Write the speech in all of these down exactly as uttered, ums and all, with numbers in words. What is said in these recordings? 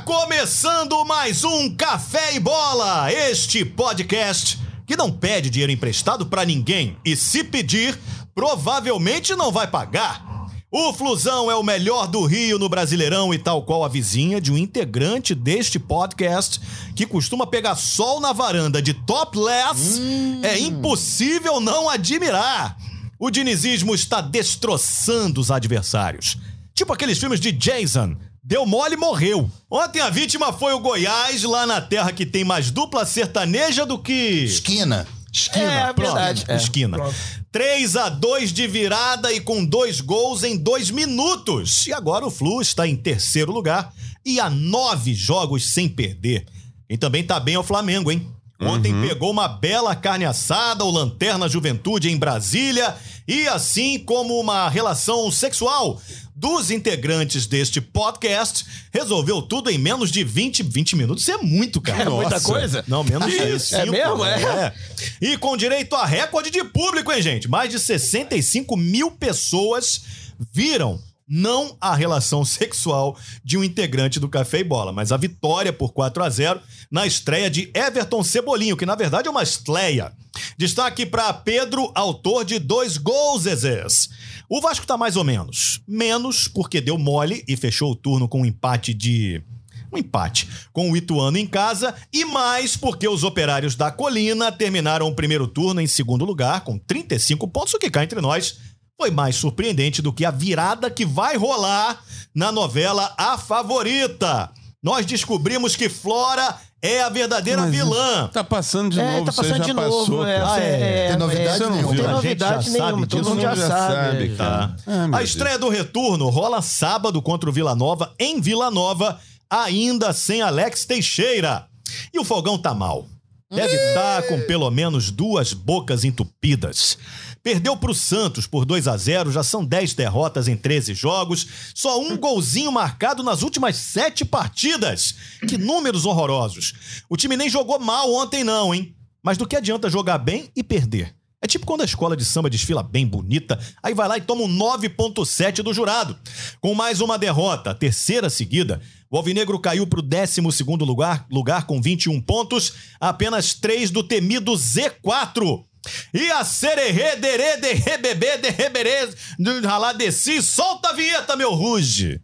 começando mais um Café e Bola, este podcast que não pede dinheiro emprestado pra ninguém e se pedir, provavelmente não vai pagar. O Flusão é o melhor do Rio no Brasileirão e tal qual a vizinha de um integrante deste podcast que costuma pegar sol na varanda de topless, hum. é impossível não admirar. O dinizismo está destroçando os adversários. Tipo aqueles filmes de Jason. Deu mole e morreu. Ontem a vítima foi o Goiás, lá na terra que tem mais dupla sertaneja do que... Esquina. Esquina. É, Pronto. verdade. É. Esquina. Pronto. três a dois de virada e com dois gols em dois minutos. E agora o Flu está em terceiro lugar e há nove jogos sem perder. Quem também tá bem é o Flamengo, hein? Ontem uhum. pegou uma bela carne assada, o Lanterna Juventude em Brasília, e assim como uma relação sexual dos integrantes deste podcast, resolveu tudo em menos de vinte, vinte minutos. Isso é muito, cara. É Nossa. muita coisa? Não, menos de isso. É mesmo? É. é. E com direito a recorde de público, hein, gente? Mais de sessenta e cinco mil pessoas viram não a relação sexual de um integrante do Café e Bola, mas a vitória por quatro a zero na estreia de Everton Cebolinho, que na verdade é uma estreia. Destaque para Pedro, autor de dois gols, Zezés. O Vasco tá mais ou menos. Menos porque deu mole e fechou o turno com um empate de... Um empate com o Ituano em casa, e mais porque os operários da Colina terminaram o primeiro turno em segundo lugar, com trinta e cinco pontos, o que cá entre nós foi mais surpreendente do que a virada que vai rolar na novela A Favorita. Nós descobrimos que Flora é a verdadeira mas vilã. Tá passando de é, novo, tá passando você já de passou. novo. É, ah, é. Tem novidade é, nenhuma. Não tem A gente novidade já nenhuma, sabe todo disso, mundo já, já sabe. sabe tá. ah, a estreia do retorno rola sábado contra o Vila Nova, em Vila Nova, ainda sem Alex Teixeira. E o Fogão tá mal. Deve estar tá com pelo menos duas bocas entupidas. Perdeu pro Santos por dois a zero, já são dez derrotas em treze jogos, só um golzinho marcado nas últimas sete partidas. Que números horrorosos. O time nem jogou mal ontem não, hein? Mas do que adianta jogar bem e perder? É tipo quando a escola de samba desfila bem bonita, aí vai lá e toma um nove ponto sete do jurado. Com mais uma derrota, a terceira seguida, o Alvinegro caiu pro décimo segundo lugar, lugar com vinte e um pontos, apenas três do temido Z quatro. E a sererê, derê, derê, bebê, derê, berê, ralá, desci, solta a vinheta, meu ruge!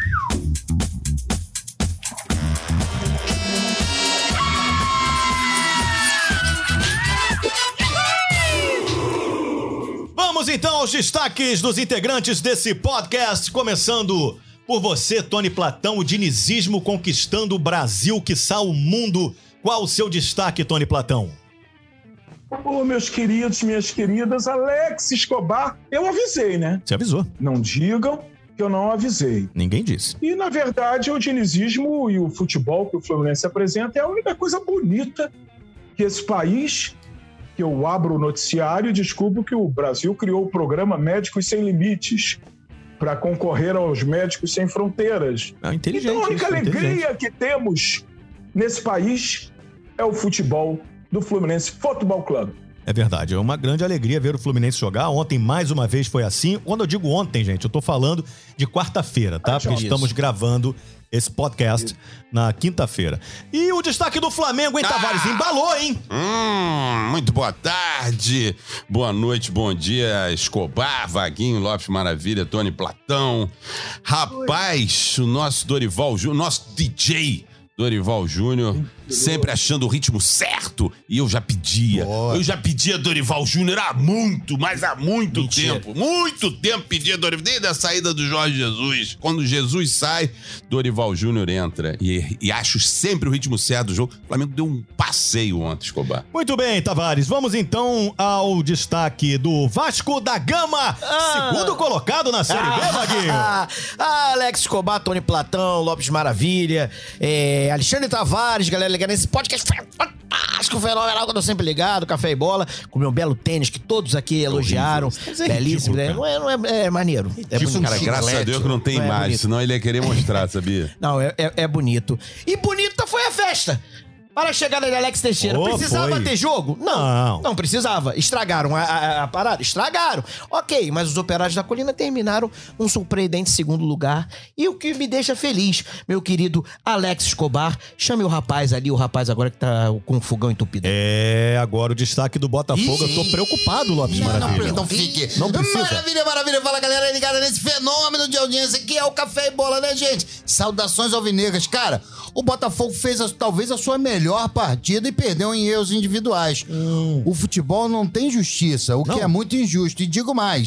Vamos então aos destaques dos integrantes desse podcast, começando por você, Tony Platão, o dinizismo conquistando o Brasil, quiçá o mundo. Qual o seu destaque, Tony Platão? Ô, meus queridos, minhas queridas, Alex Escobar, eu avisei, né? Você avisou. Não digam que eu não avisei. Ninguém disse. E, na verdade, o dinizismo e o futebol que o Fluminense apresenta é a única coisa bonita que esse país, que eu abro o noticiário e descubro que o Brasil criou o programa Médicos Sem Limites para concorrer aos Médicos Sem Fronteiras. É inteligente. Então, a única isso, alegria que temos nesse país é o futebol do Fluminense Futebol Clube. É verdade, é uma grande alegria ver o Fluminense jogar. Ontem, mais uma vez, foi assim. Quando eu digo ontem, gente, eu tô falando de quarta-feira, tá? Ah, Porque isso. estamos gravando esse podcast isso. na quinta-feira. E o destaque do Flamengo, hein, Tavares? Ah, embalou, hein? Hum, muito boa tarde, boa noite, bom dia, Escobar, Vaguinho, Lopes Maravilha, Tony Platão. Rapaz, Oi. o nosso Dorival Júnior, nosso D J Dorival Júnior, sempre achando o ritmo certo. E eu já pedia. Boa. Eu já pedia Dorival Júnior há muito, mas há muito Mentira. tempo. Muito tempo pedia Dorival. Desde a saída do Jorge Jesus. Quando Jesus sai, Dorival Júnior entra. E, e acho sempre o ritmo certo do jogo. O Flamengo deu um passeio ontem, Escobar. Muito bem, Tavares. Vamos então ao destaque do Vasco da Gama. Ah. Segundo colocado na Série B, Vaguinho. Ah, Alex Escobar, Tony Platão, Lopes Maravilha, é... Alexandre Tavares, galera ligada nesse podcast fantástico, fenomenal, que eu tô sempre ligado, Café e Bola, com o meu belo tênis, que todos aqui elogiaram, é belíssimo, né? Não é, não é, é maneiro. É bonito. Cara, graças a Deus que não tem não imagem, é senão ele ia querer mostrar, sabia? Não, é, é, é bonito. E bonita foi a festa. Para a chegada de Alex Teixeira, Oh, precisava foi. ter jogo? Não. Não precisava. Estragaram a, a, a parada? Estragaram. Ok, mas os Operários da Colina terminaram um surpreendente segundo lugar. E o que me deixa feliz, meu querido Alex Escobar, chame o rapaz ali, o rapaz agora que tá com o fogão entupido. É, agora o destaque do Botafogo. Eu tô preocupado, Lopes Não, Maravilha. não, não fique. Não precisa. Maravilha, maravilha. Fala, galera ligada nesse fenômeno de audiência que é o Café e Bola, né, gente? Saudações alvinegras. Cara, o Botafogo fez a, talvez a sua melhor partida e perdeu em erros individuais. Hum. O futebol não tem justiça, o Não. que é muito injusto. E digo mais...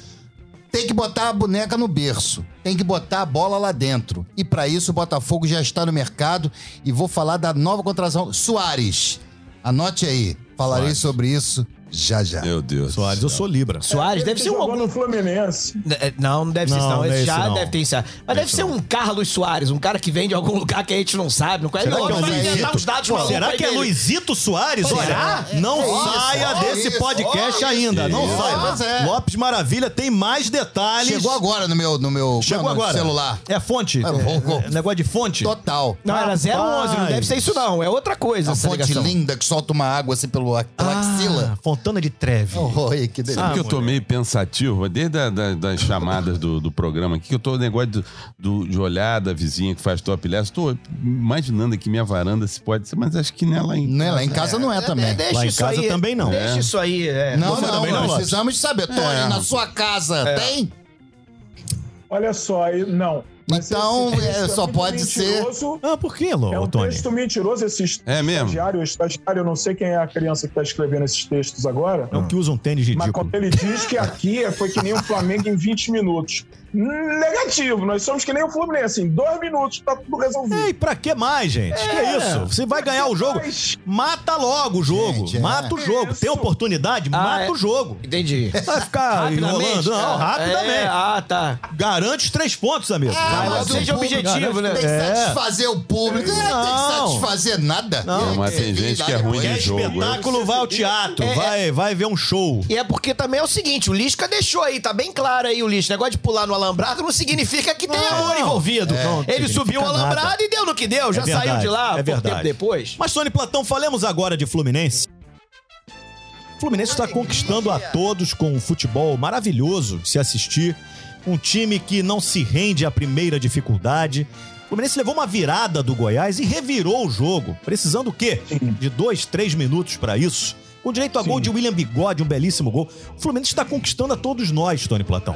Tem que botar a boneca no berço. Tem que botar a bola lá dentro. E pra isso o Botafogo já está no mercado. E vou falar da nova contratação. Soares. Anote aí. Falarei Soares. sobre isso já já. Meu Deus. Soares, eu sou Libra. Soares deve Ele ser um jogou algum... no Fluminense. É, Não, não deve ser Não, isso, não. não é Esse esse, já não. deve ter isso. Mas deve ser um Carlos Soares, um cara que vem de algum lugar que a gente não sabe. Não conhece. Será Não, que é o vai inventar Luizito? os dados Pô, malucos será aí que é dele. Luizito Soares? Será? Olha, não É isso, saia ó desse isso, podcast ó ainda. isso. Não saia. Mas é. Lopes Maravilha tem mais detalhes. Chegou agora no meu, no meu Chegou não, no agora. celular. É fonte? É, vou- vou- É negócio de fonte? Total. Não, era zero onze, não deve ser isso não. É outra coisa Uma essa fonte ligação. linda que solta uma água assim pelo, pela axila. Ah, Fontana de Treve. Oi, que delícia. Sabe que eu tô meio pensativo, desde a, da- das chamadas do, do programa aqui, que eu tô no negócio do, do- de olhar da vizinha que faz top less. Tô imaginando aqui minha varanda se pode ser, mas acho que nela ainda. Não é, lá em casa não é também. Deixa Lá em isso casa aí, também não. Deixa É. isso aí. É. Não, Você não, também não, nós Lopes? precisamos de saber. Tony, É. na sua casa tem? Olha só, aí- não. Mas Então, esse é, texto só muito pode ser- mentiroso. Ah, por que, Lô, É um Tony? texto mentiroso. Esse É mesmo? estagiário, estagiário, eu não sei quem é a criança que está escrevendo esses textos agora. É o que usa um tênis Mas ridículo. quando ele diz que aqui foi que nem o Flamengo em vinte minutos. Negativo, nós somos que nem o Fluminense. Em dois minutos tá tudo resolvido. Ei, pra que mais, gente? Que isso? Você vai ganhar o jogo. Mas- Mata logo o jogo. Gente, é. Mata o jogo. Isso. Tem oportunidade? Ah, mata é. o jogo. Entendi. Vai ficar enrolando? Não, cara. rapidamente. É, ah, tá. Garante os três pontos, amigo. Ah, mas o seja público objetivo, né? Tem que É. satisfazer o público. É, tem que Não. satisfazer nada. Não, mas tem gente que é ruim Quer de jogo. espetáculo, vai ao teatro. É, Vai, vai ver um show. E é porque também é o seguinte, o Lisca deixou aí, tá bem claro aí o Lisca. Negócio de pular no alambrado não significa que tem Não, amor envolvido. não Ele significa subiu o alambrado nada. e deu no que deu. Já É verdade, saiu de lá é pouco verdade. tempo depois. Mas, Tony Platão, falemos agora de Fluminense. O Fluminense está conquistando a todos com um futebol maravilhoso de se assistir. Um time que não se rende à primeira dificuldade. O Fluminense levou uma virada do Goiás e revirou o jogo. Precisando o quê? De dois, três minutos para isso. Com direito a gol Sim. de William Bigode, um belíssimo gol. O Fluminense está conquistando a todos nós, Tony Platão.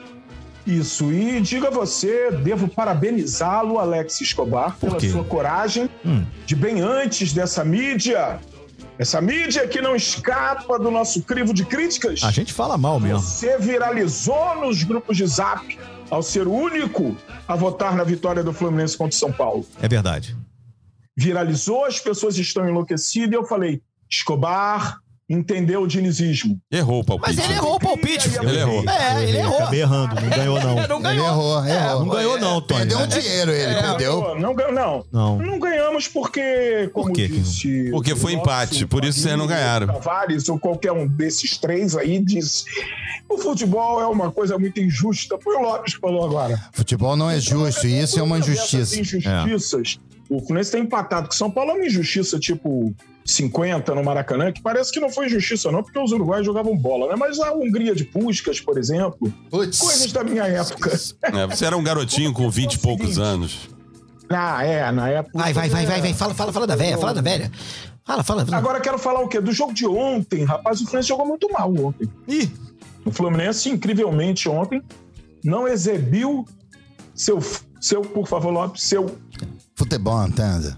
Isso, e diga você, devo parabenizá-lo, Alex Escobar, Por pela quê? sua coragem Hum. de bem antes dessa mídia, essa mídia que não escapa do nosso crivo de críticas. A gente fala mal mesmo. Você viralizou nos grupos de zap ao ser o único a votar na vitória do Fluminense contra o São Paulo. É verdade. Viralizou, as pessoas estão enlouquecidas e eu falei, Escobar entendeu o dinizismo. Errou o palpite. Mas ele errou o palpite. Ele Ele errou. É, ele errou. Acabei errando, não ganhou não. Não Ele ganhou. errou, errou. Não ganhou não, Tony. Perdeu um né? dinheiro, ele perdeu. Não, ganhou, não. Não. Não ganhamos porque, como Por quê que não? disse... Porque foi o empate, nosso por isso vocês não amigo ganharam. Tavares, ou qualquer um desses três aí, diz... O futebol é uma coisa muito injusta. Foi o Lopes que falou agora. Futebol não é justo, e isso é uma injustiça. Essas injustiças. O Fluminense tem empatado com São Paulo, é uma injustiça tipo cinquenta no Maracanã, que parece que não foi injustiça não, porque os uruguaios jogavam bola, né? Mas a Hungria de Puskás, por exemplo, Putz. coisas da minha época. É, você era um garotinho com vinte e poucos anos. Ah, é, na época... Vai, vai, vai, vai, vai. Fala, fala, fala da velha, fala da velha. Fala, fala, fala. Agora quero falar o quê? Do jogo de ontem, rapaz, o Fluminense jogou muito mal ontem. Ih, O Fluminense, incrivelmente, ontem, não exibiu seu, seu por favor, Lopes, seu Futebol, entende?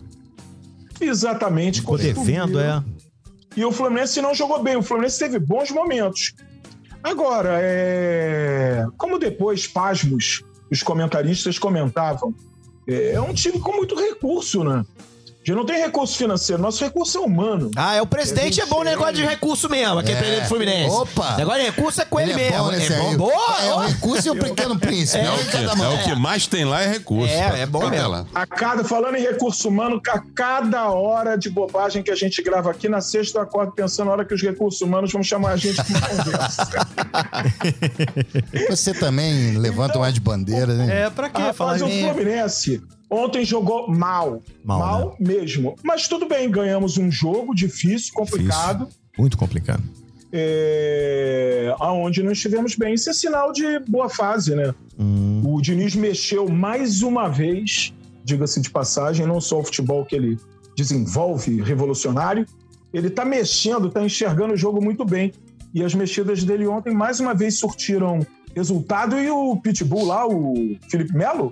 exatamente ficou costumeiro. devendo, é. E o Fluminense não jogou bem. O Fluminense teve bons momentos. Agora, é... como depois, pasmos, os comentaristas comentavam, é um time com muito recurso, né? Já não tem recurso financeiro, nosso recurso é humano. Ah, é o presidente, é bom negócio de recurso mesmo, aquele É. presidente do Fluminense. Opa! Negócio de recurso é com ele, é mesmo. bom nesse é bom, aí. boa! É o ó. recurso e o pequeno príncipe. É, um o em que, cada mão. é o que mais tem lá é recurso. É, é bom Fica mesmo. lá. A cada, falando em recurso humano, a cada hora de bobagem que a gente grava aqui, na sexta eu acordo pensando na hora que os recursos humanos vão chamar a gente para uma conversa. Você também levanta mais de bandeira, né? É, pra quê? Rapaz, Falar o isso? Fluminense Ontem jogou mal. Mal, Mal né? mesmo. Mas tudo bem, ganhamos um jogo difícil, complicado. Difícil. Muito complicado. É, aonde não estivemos bem. Isso é sinal de boa fase, né? Hum. O Diniz mexeu mais uma vez, diga-se de passagem, não só o futebol que ele desenvolve revolucionário, ele tá mexendo, tá enxergando o jogo muito bem. E as mexidas dele ontem, mais uma vez, surtiram resultado. E o Pitbull lá, o Felipe Melo,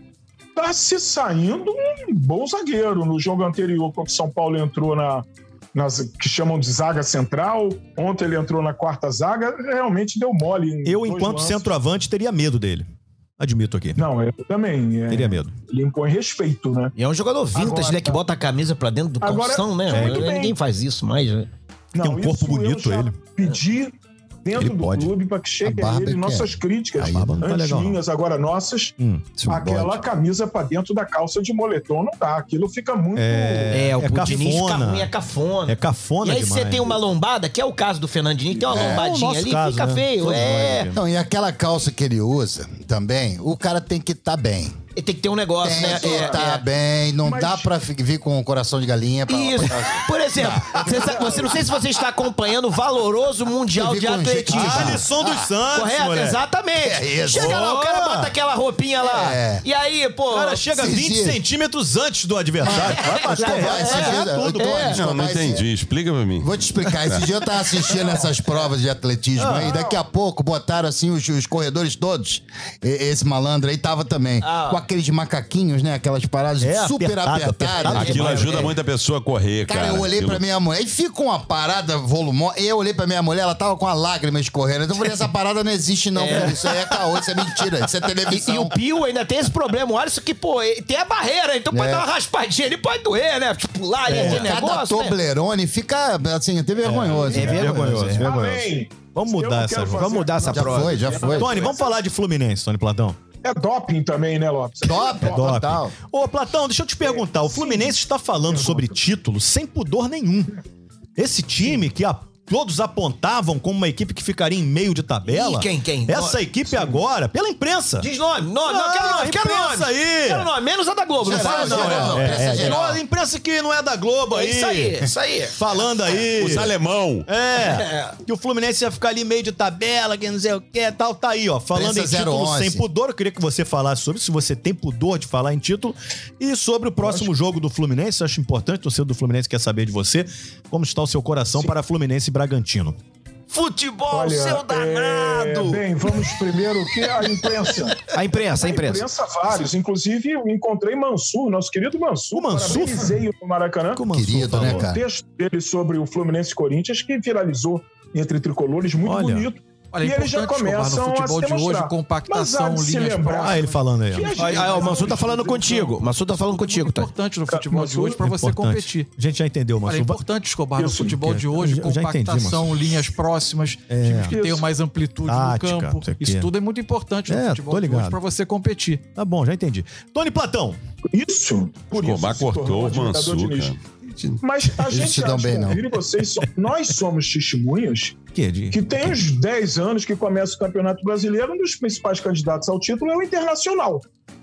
tá se saindo um bom zagueiro. No jogo anterior, quando o São Paulo entrou na... Nas, que chamam de zaga central. Ontem ele entrou na quarta zaga, realmente deu mole. Em Eu, dois enquanto lances. centroavante, teria medo dele. Admito aqui. Não, eu também. É, Teria medo. ele impõe respeito, né? E é um jogador vintage, Agora- né? Que bota a camisa pra dentro do Agora, calção, né? muito bem. Ninguém faz isso mais, né? Tem um corpo isso bonito, eu já ele. Pedi dentro Ele do pode. clube para que chegue A a barba ele é que nossas críticas. Aí, a barba não tá Antes legal, não. minhas, agora nossas. Hum. Se o Aquela bode- camisa para dentro da calça de moletom não dá. Aquilo fica muito... É, É, o é Diniz fica cafona. ruim, é cafona. É cafona E aí demais. você tem uma lombada, que é o caso do Fernandinho, tem uma É, lombadinha é o nosso ali, caso, fica né? feio. Todos É. nós, Não, e aquela calça que ele usa também, o cara tem que estar bem. E tem que ter um negócio, Tem né? que É, estar é. bem, não Mas- dá pra fi- vir com o coração de galinha. Pra, Isso. pra- Por exemplo, você, sabe- você não sei se você está acompanhando o valoroso Mundial Eu vi de com Atletismo. jeito. Ah, Alisson dos Santos, Correto? moleque. Exatamente. É isso. Chega lá, o cara Boa. bota aquela roupinha lá. É. E aí, pô. O cara chega Esses vinte dias- centímetros antes do adversário. Vai bater, Escobar, vai esses ganhar dias- tudo, eu- pô. é. Não, não Escobar, entendi. Explica pra mim. Vou te explicar. Esse dia eu tava assistindo essas provas de atletismo aí. Daqui a pouco botaram assim os, os corredores todos. E- esse malandro aí tava também. Ah. Com aqueles macaquinhos, né? Aquelas paradas É, super apertado, apertadas. apertado Aquilo demais, ajuda É. muito a pessoa a correr, cara. Cara, eu olhei Aquilo- pra minha mulher e fica uma parada volumosa. E eu olhei pra minha mulher, ela tava com a lágrima escorrendo. Então eu falei, essa parada não existe não, filho. Isso aí é caô, isso é mentira, isso é E, televisão. e o Pio ainda tem esse problema, o Alisson, que, pô, ele tem a barreira, então pode É. dar uma raspadinha, ele pode doer, né? Tipo, lá ali, aquele Cada negócio. né? Toblerone fica, assim, até vergonhoso. É né? vergonhoso, é. vergonhoso. Amém. Vamos Eu mudar não essa quero fazer- Vamos mudar essa Já prova. foi, já foi. Tony, vamos falar de Fluminense, Tony Platão. É doping também, né, Lopes? Top, Doping. total. Ô, Platão, deixa eu te perguntar. O Fluminense está falando sobre título sem pudor nenhum. Esse time que a- todos apontavam como uma equipe que ficaria em meio de tabela. Ih, quem, quem? Essa equipe agora, pela imprensa. Diz nome, nome, não, Ah, quero nome, quero imprensa nome. aí. Quero nome, menos a da Globo, não Geral, fala não. geral, não. é, É, é, geral. A imprensa que não é da Globo aí. isso aí, isso aí. Falando aí. Os alemão. É, que o Fluminense ia ficar ali meio de tabela, que não sei o que, tal, tá aí, ó. Falando Prensa em título zero onze. sem pudor, eu queria que você falasse sobre, se você tem pudor de falar em título, e sobre o próximo jogo do Fluminense, eu acho importante, o torcedor do Fluminense quer saber de você, como está o seu coração para Fluminense e Bragantino. Futebol, Olha, seu danado. é, bem, vamos primeiro que a imprensa. A imprensa, a A imprensa. imprensa, vários. Inclusive, eu encontrei Mansur, nosso querido Mansur. O Mansur? Parabenizei-o no Maracanã. Como Mansur Querido, né, falou? cara? O texto dele sobre o Fluminense e Corinthians, que viralizou entre tricolores, muito Olha. bonito. Olha, é e eles já importante, Escobar, começam no a futebol se de hoje, demonstrar. compactação, Mas há de se linhas lembrar próximas. Ah, ele falando aí. ó. que a gente Aí, aí, o Mansur tá falando Então, contigo. Mansur tá falando contigo, tá? Importante no futebol de Mansur, hoje para você Importante. competir. A gente já entendeu, Olha, é Mansur. importante, Escobar, no Isso, futebol de eu hoje, já- eu já entendi, compactação, Mansur. linhas próximas, times que Isso. tenham mais amplitude Tática, no não campo. sei o quê. Isso tudo é muito importante no É, tô futebol de ligado. hoje para você competir. Tá bom, já entendi. Tony Platão. Isso, por Escobar isso, se tornou cortou o admirador Mansur, de Diniz. cara. Mas a Eles gente se dão há de bem, não. convir, e vocês, so- nós somos testemunhas Que de... que tem uns dez anos que começa o Campeonato Brasileiro, um dos principais candidatos ao título é o Internacional.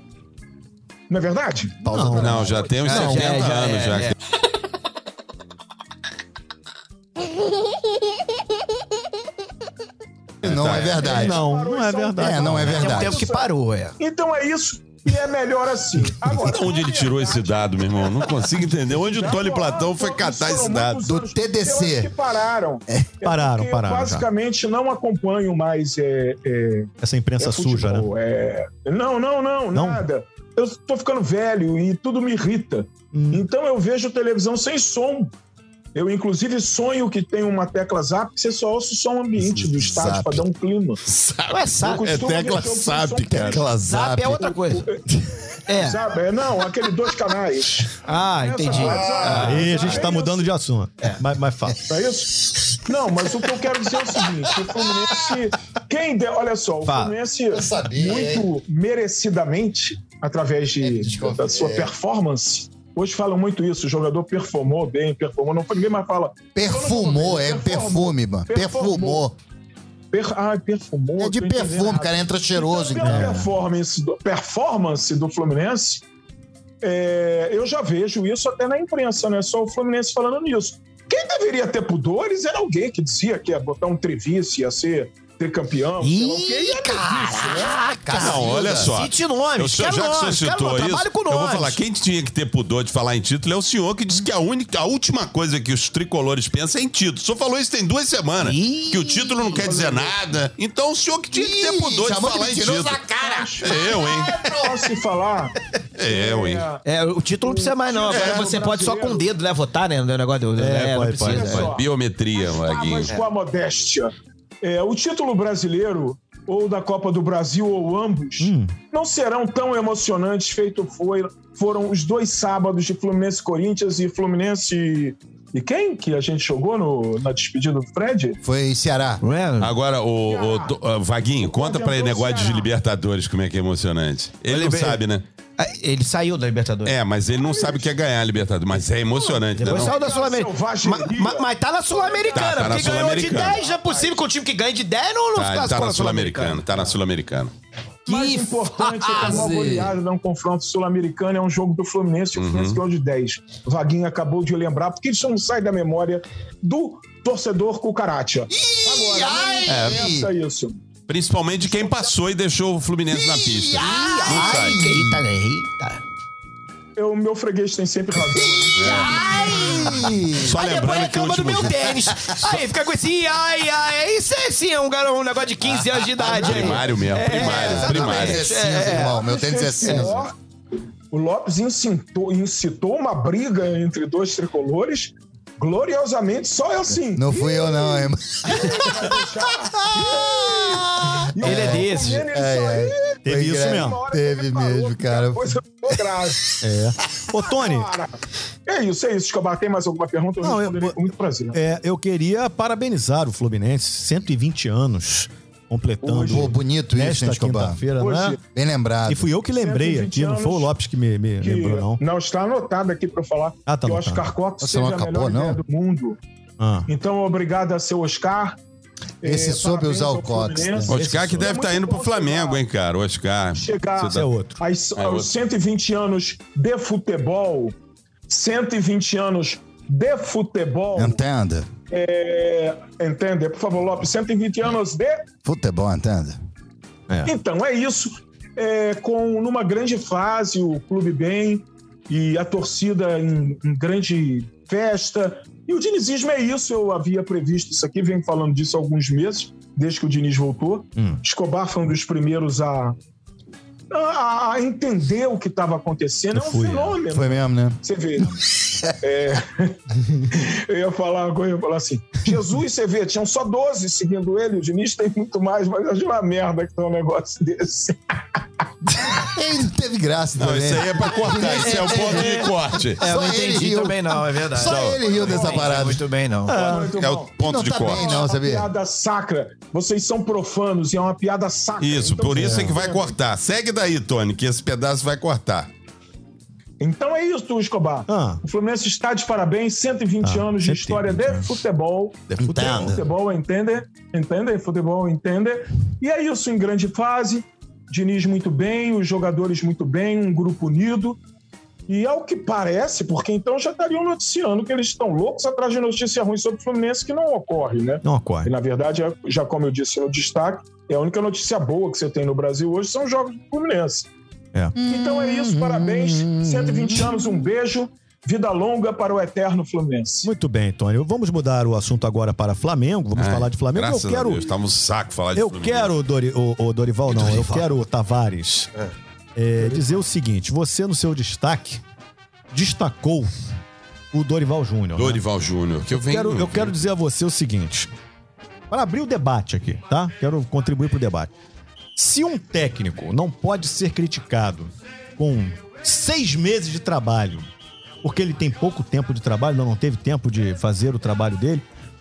Não é verdade? Pausa Não, pra- Não, já tem uns Não, setenta já- já anos é, já. é. Não é verdade. Não, não é verdade. É, não é Tem um verdade. tempo que parou, é. Então é isso e é melhor assim. Agora, De onde ele tirou esse dado, meu irmão? Não consigo entender. Onde o Tony Platão foi catar esse dado? Do T D C. Eu acho que pararam. É Pararam, porque pararam Eu já. basicamente não acompanho mais. É, é, Essa imprensa é suja, né? futebol, é- Não, não, não, Não? nada. Eu tô ficando velho e tudo me irrita. Hum. Então eu vejo televisão sem som. Eu, inclusive, sonho que tem uma tecla zap que você só ouça o som ambiente do estádio Zap. para dar um clima. Ué, Eu sabe? É costumo tecla ver jogo com SAP, som cara. Aquela Zap zap. é outra coisa. É. Sabe? É, não, aquele dois canais. Ah, entendi. Essa- Aí a Ah, gente tá é mudando isso. de assunto. Mas, mas fala. É isso? Não, mas o que eu quero dizer é o seguinte: o Fluminense. Quem der, olha só, o Fala. Fluminense, sabia, muito merecidamente, através de, Desculpa, da sua é. performance. Hoje falam muito isso, o jogador performou bem, performou. Não, ninguém mais fala. Perfumou, é perfume, mano. Perfumou. Per, ah, perfumou. É de tô entendendo perfume, errado. cara, entra cheiroso. Então, pela Então. performance do, performance do Fluminense, é, eu já vejo isso até na imprensa, não é só o Fluminense falando nisso. Quem deveria ter pudores era alguém que dizia que ia botar um Trevice, ia ser tricampeão, sei lá o quê, e era Caraca! Não, olha só. Cite nomes, Eu, já quero que o senhor nomes, quero citou nomes, isso, trabalho com eu vou nomes. falar, quem tinha que ter pudor de falar em título é o senhor que disse que a, única, a última coisa que os tricolores pensam é em título. O senhor falou isso tem duas semanas, Ih, que o título não quer dizer nada. Então o senhor que tinha que ter pudor de chamou de falar em mentiroso título. na cara. É eu, hein? Posso te falar? É eu, hein? É, o título não precisa mais, não. Agora É, você o pode só com o brasileiro. dedo, né? Votar, né? No negócio do. É, não pode, precisa. pode, Olha só. Biometria, Ah, Vaguinho. mas com a modéstia. É, o título brasileiro, ou da Copa do Brasil, ou ambos, Hum. não serão tão emocionantes feito foi, foram os dois sábados de Fluminense e Corinthians e Fluminense... E quem que a gente jogou no, na despedida do Fred? Foi Ceará. Não é? Agora, o, o, o, o Vaguinho, conta pra ele negócio de Libertadores, como é que é emocionante. Ele não Ele- sabe, né? Ah, Ele saiu da Libertadores. É, mas ele não sabe o que é ganhar a Libertadores, mas é emocionante, né? Depois Não? saiu da Sul-Americana. Selvageria. Ma- ma- Mas tá na Sul-Americana, Tá, tá na porque ganhou de Sul-Americana. dez. Não é possível que um time que ganhe de dez não, não Tá, ele classificou tá na Sul-Americana, tá na Sul-Americana. Mais Que importante é que a nova fase! goleada num confronto sul-americano é um jogo do Fluminense, e o Fluminense ganhou de dez. Vaguinho acabou de lembrar, porque isso não sai da memória do torcedor Cucaracha. Agora, ai! não interessa isso. Principalmente de quem passou e deixou o Fluminense na pista. Não Ai, sai. eita, né? Eita. O meu freguês tem sempre razão. Só Aí depois lembrando que o reclama do último meu jogo... tênis. Aí fica com esse ai, ai. Isso é sim, é um, garoto, um negócio de quinze anos de idade. aí. Primário mesmo, primário, exatamente. primário. É cinza, irmão. Meu tênis é cinza. O Lopes incitou, incitou uma briga entre dois tricolores, gloriosamente, só assim. Não fui eu, não, irmão. E o Ele é desses. Ele É, só- é. Teve Foi isso grave. mesmo. Na hora Teve que ele parou, mesmo, porque cara. a coisa ficou grave. É. Ô, Tony, Cara, é isso, é isso. Escobar, tem mais alguma pergunta? Eu Não, eu- responderei com muito prazer. é, eu queria parabenizar o Fluminense, cento e vinte anos completando Hoje. Pô, bonito isso, hein, nesta Escobar? quinta-feira, Hoje, né? Bem lembrado. E fui eu que lembrei cento e vinte aqui, não foi o anos Lopes que me, me que- lembrou, não. está anotado aqui para falar Ah, tá que o anotado. Oscar Cox Nossa, seja não a acabou, melhor não? ideia do mundo. Ah. Então, obrigado a seu Oscar. Esse É, soube parabéns usar o ao Cox, Fluminense. né? Oscar que É deve estar muito indo pro bom Flamengo, chegar- hein, cara? Oscar. Chegar Esse é outro. aos, É aos outro. cento e vinte anos de futebol, cento e vinte anos de futebol, Entenda. é, entende? Por favor, Lopes, cento e vinte anos de... Futebol, entenda. Então, é isso. É, com, numa grande fase, o clube bem e a torcida em, em grande festa. E o dinizismo é isso, eu havia previsto isso aqui, venho falando disso há alguns meses, desde que o Diniz voltou. Hum. Escobar foi um dos primeiros a, a, a entender o que estava acontecendo. Eu É um fui, é. fenômeno. Foi mesmo, né? Você vê. É, eu ia falar uma coisa, eu ia falar assim: Jesus, você vê, tinham só doze seguindo ele, o Diniz tem muito mais, mas eu acho uma merda que tem um negócio desse. Ele não teve graça Não, também. isso aí é pra cortar, isso é o ponto de corte. É, eu não Só ele entendi riu. também, não, é verdade. Só ele riu dessa Não, parada. muito bem, não. Muito É o bom. ponto Não de tá corte. bem, não, uma sabia? piada sacra. Vocês são profanos e é uma piada sacra. Isso, Então, por isso é que vai é. cortar. Segue daí, Tony, que esse pedaço vai cortar. Então é isso, Escobar. Ah. O Fluminense está de parabéns, cento e vinte Ah, anos de cento e vinte história de anos. futebol. Entenda. Futebol, entende? Entende? Futebol, entende? E é isso, em grande fase. Diniz muito bem, os jogadores muito bem, um grupo unido. E ao que parece, porque então já estariam noticiando que eles estão loucos atrás de notícia ruim sobre o Fluminense, que não ocorre, né? Não E, ocorre. na verdade, é- já como eu disse no destaque, é a única notícia boa que você tem no Brasil hoje são os jogos do Fluminense. É. Então é isso, parabéns. cento e vinte anos, um beijo. Vida longa para o eterno Fluminense. Muito bem, Tony. Vamos mudar o assunto agora para Flamengo. Vamos Ai, falar de Flamengo. Eu Graças quero. a Deus, tá um saco falar de Eu Fluminense. quero, Dori, o, o Dorival, não, eu quero o Tavares é, dizer o seguinte: você, no seu destaque, destacou o Dorival Júnior. né? Dorival Júnior, que eu Eu venho... quero, eu quero dizer a você o seguinte: para abrir o debate aqui, tá? Quero contribuir para o debate. Se um técnico não pode ser criticado com seis meses de trabalho, porque ele tem pouco tempo de trabalho, não, não teve tempo de fazer o trabalho dele,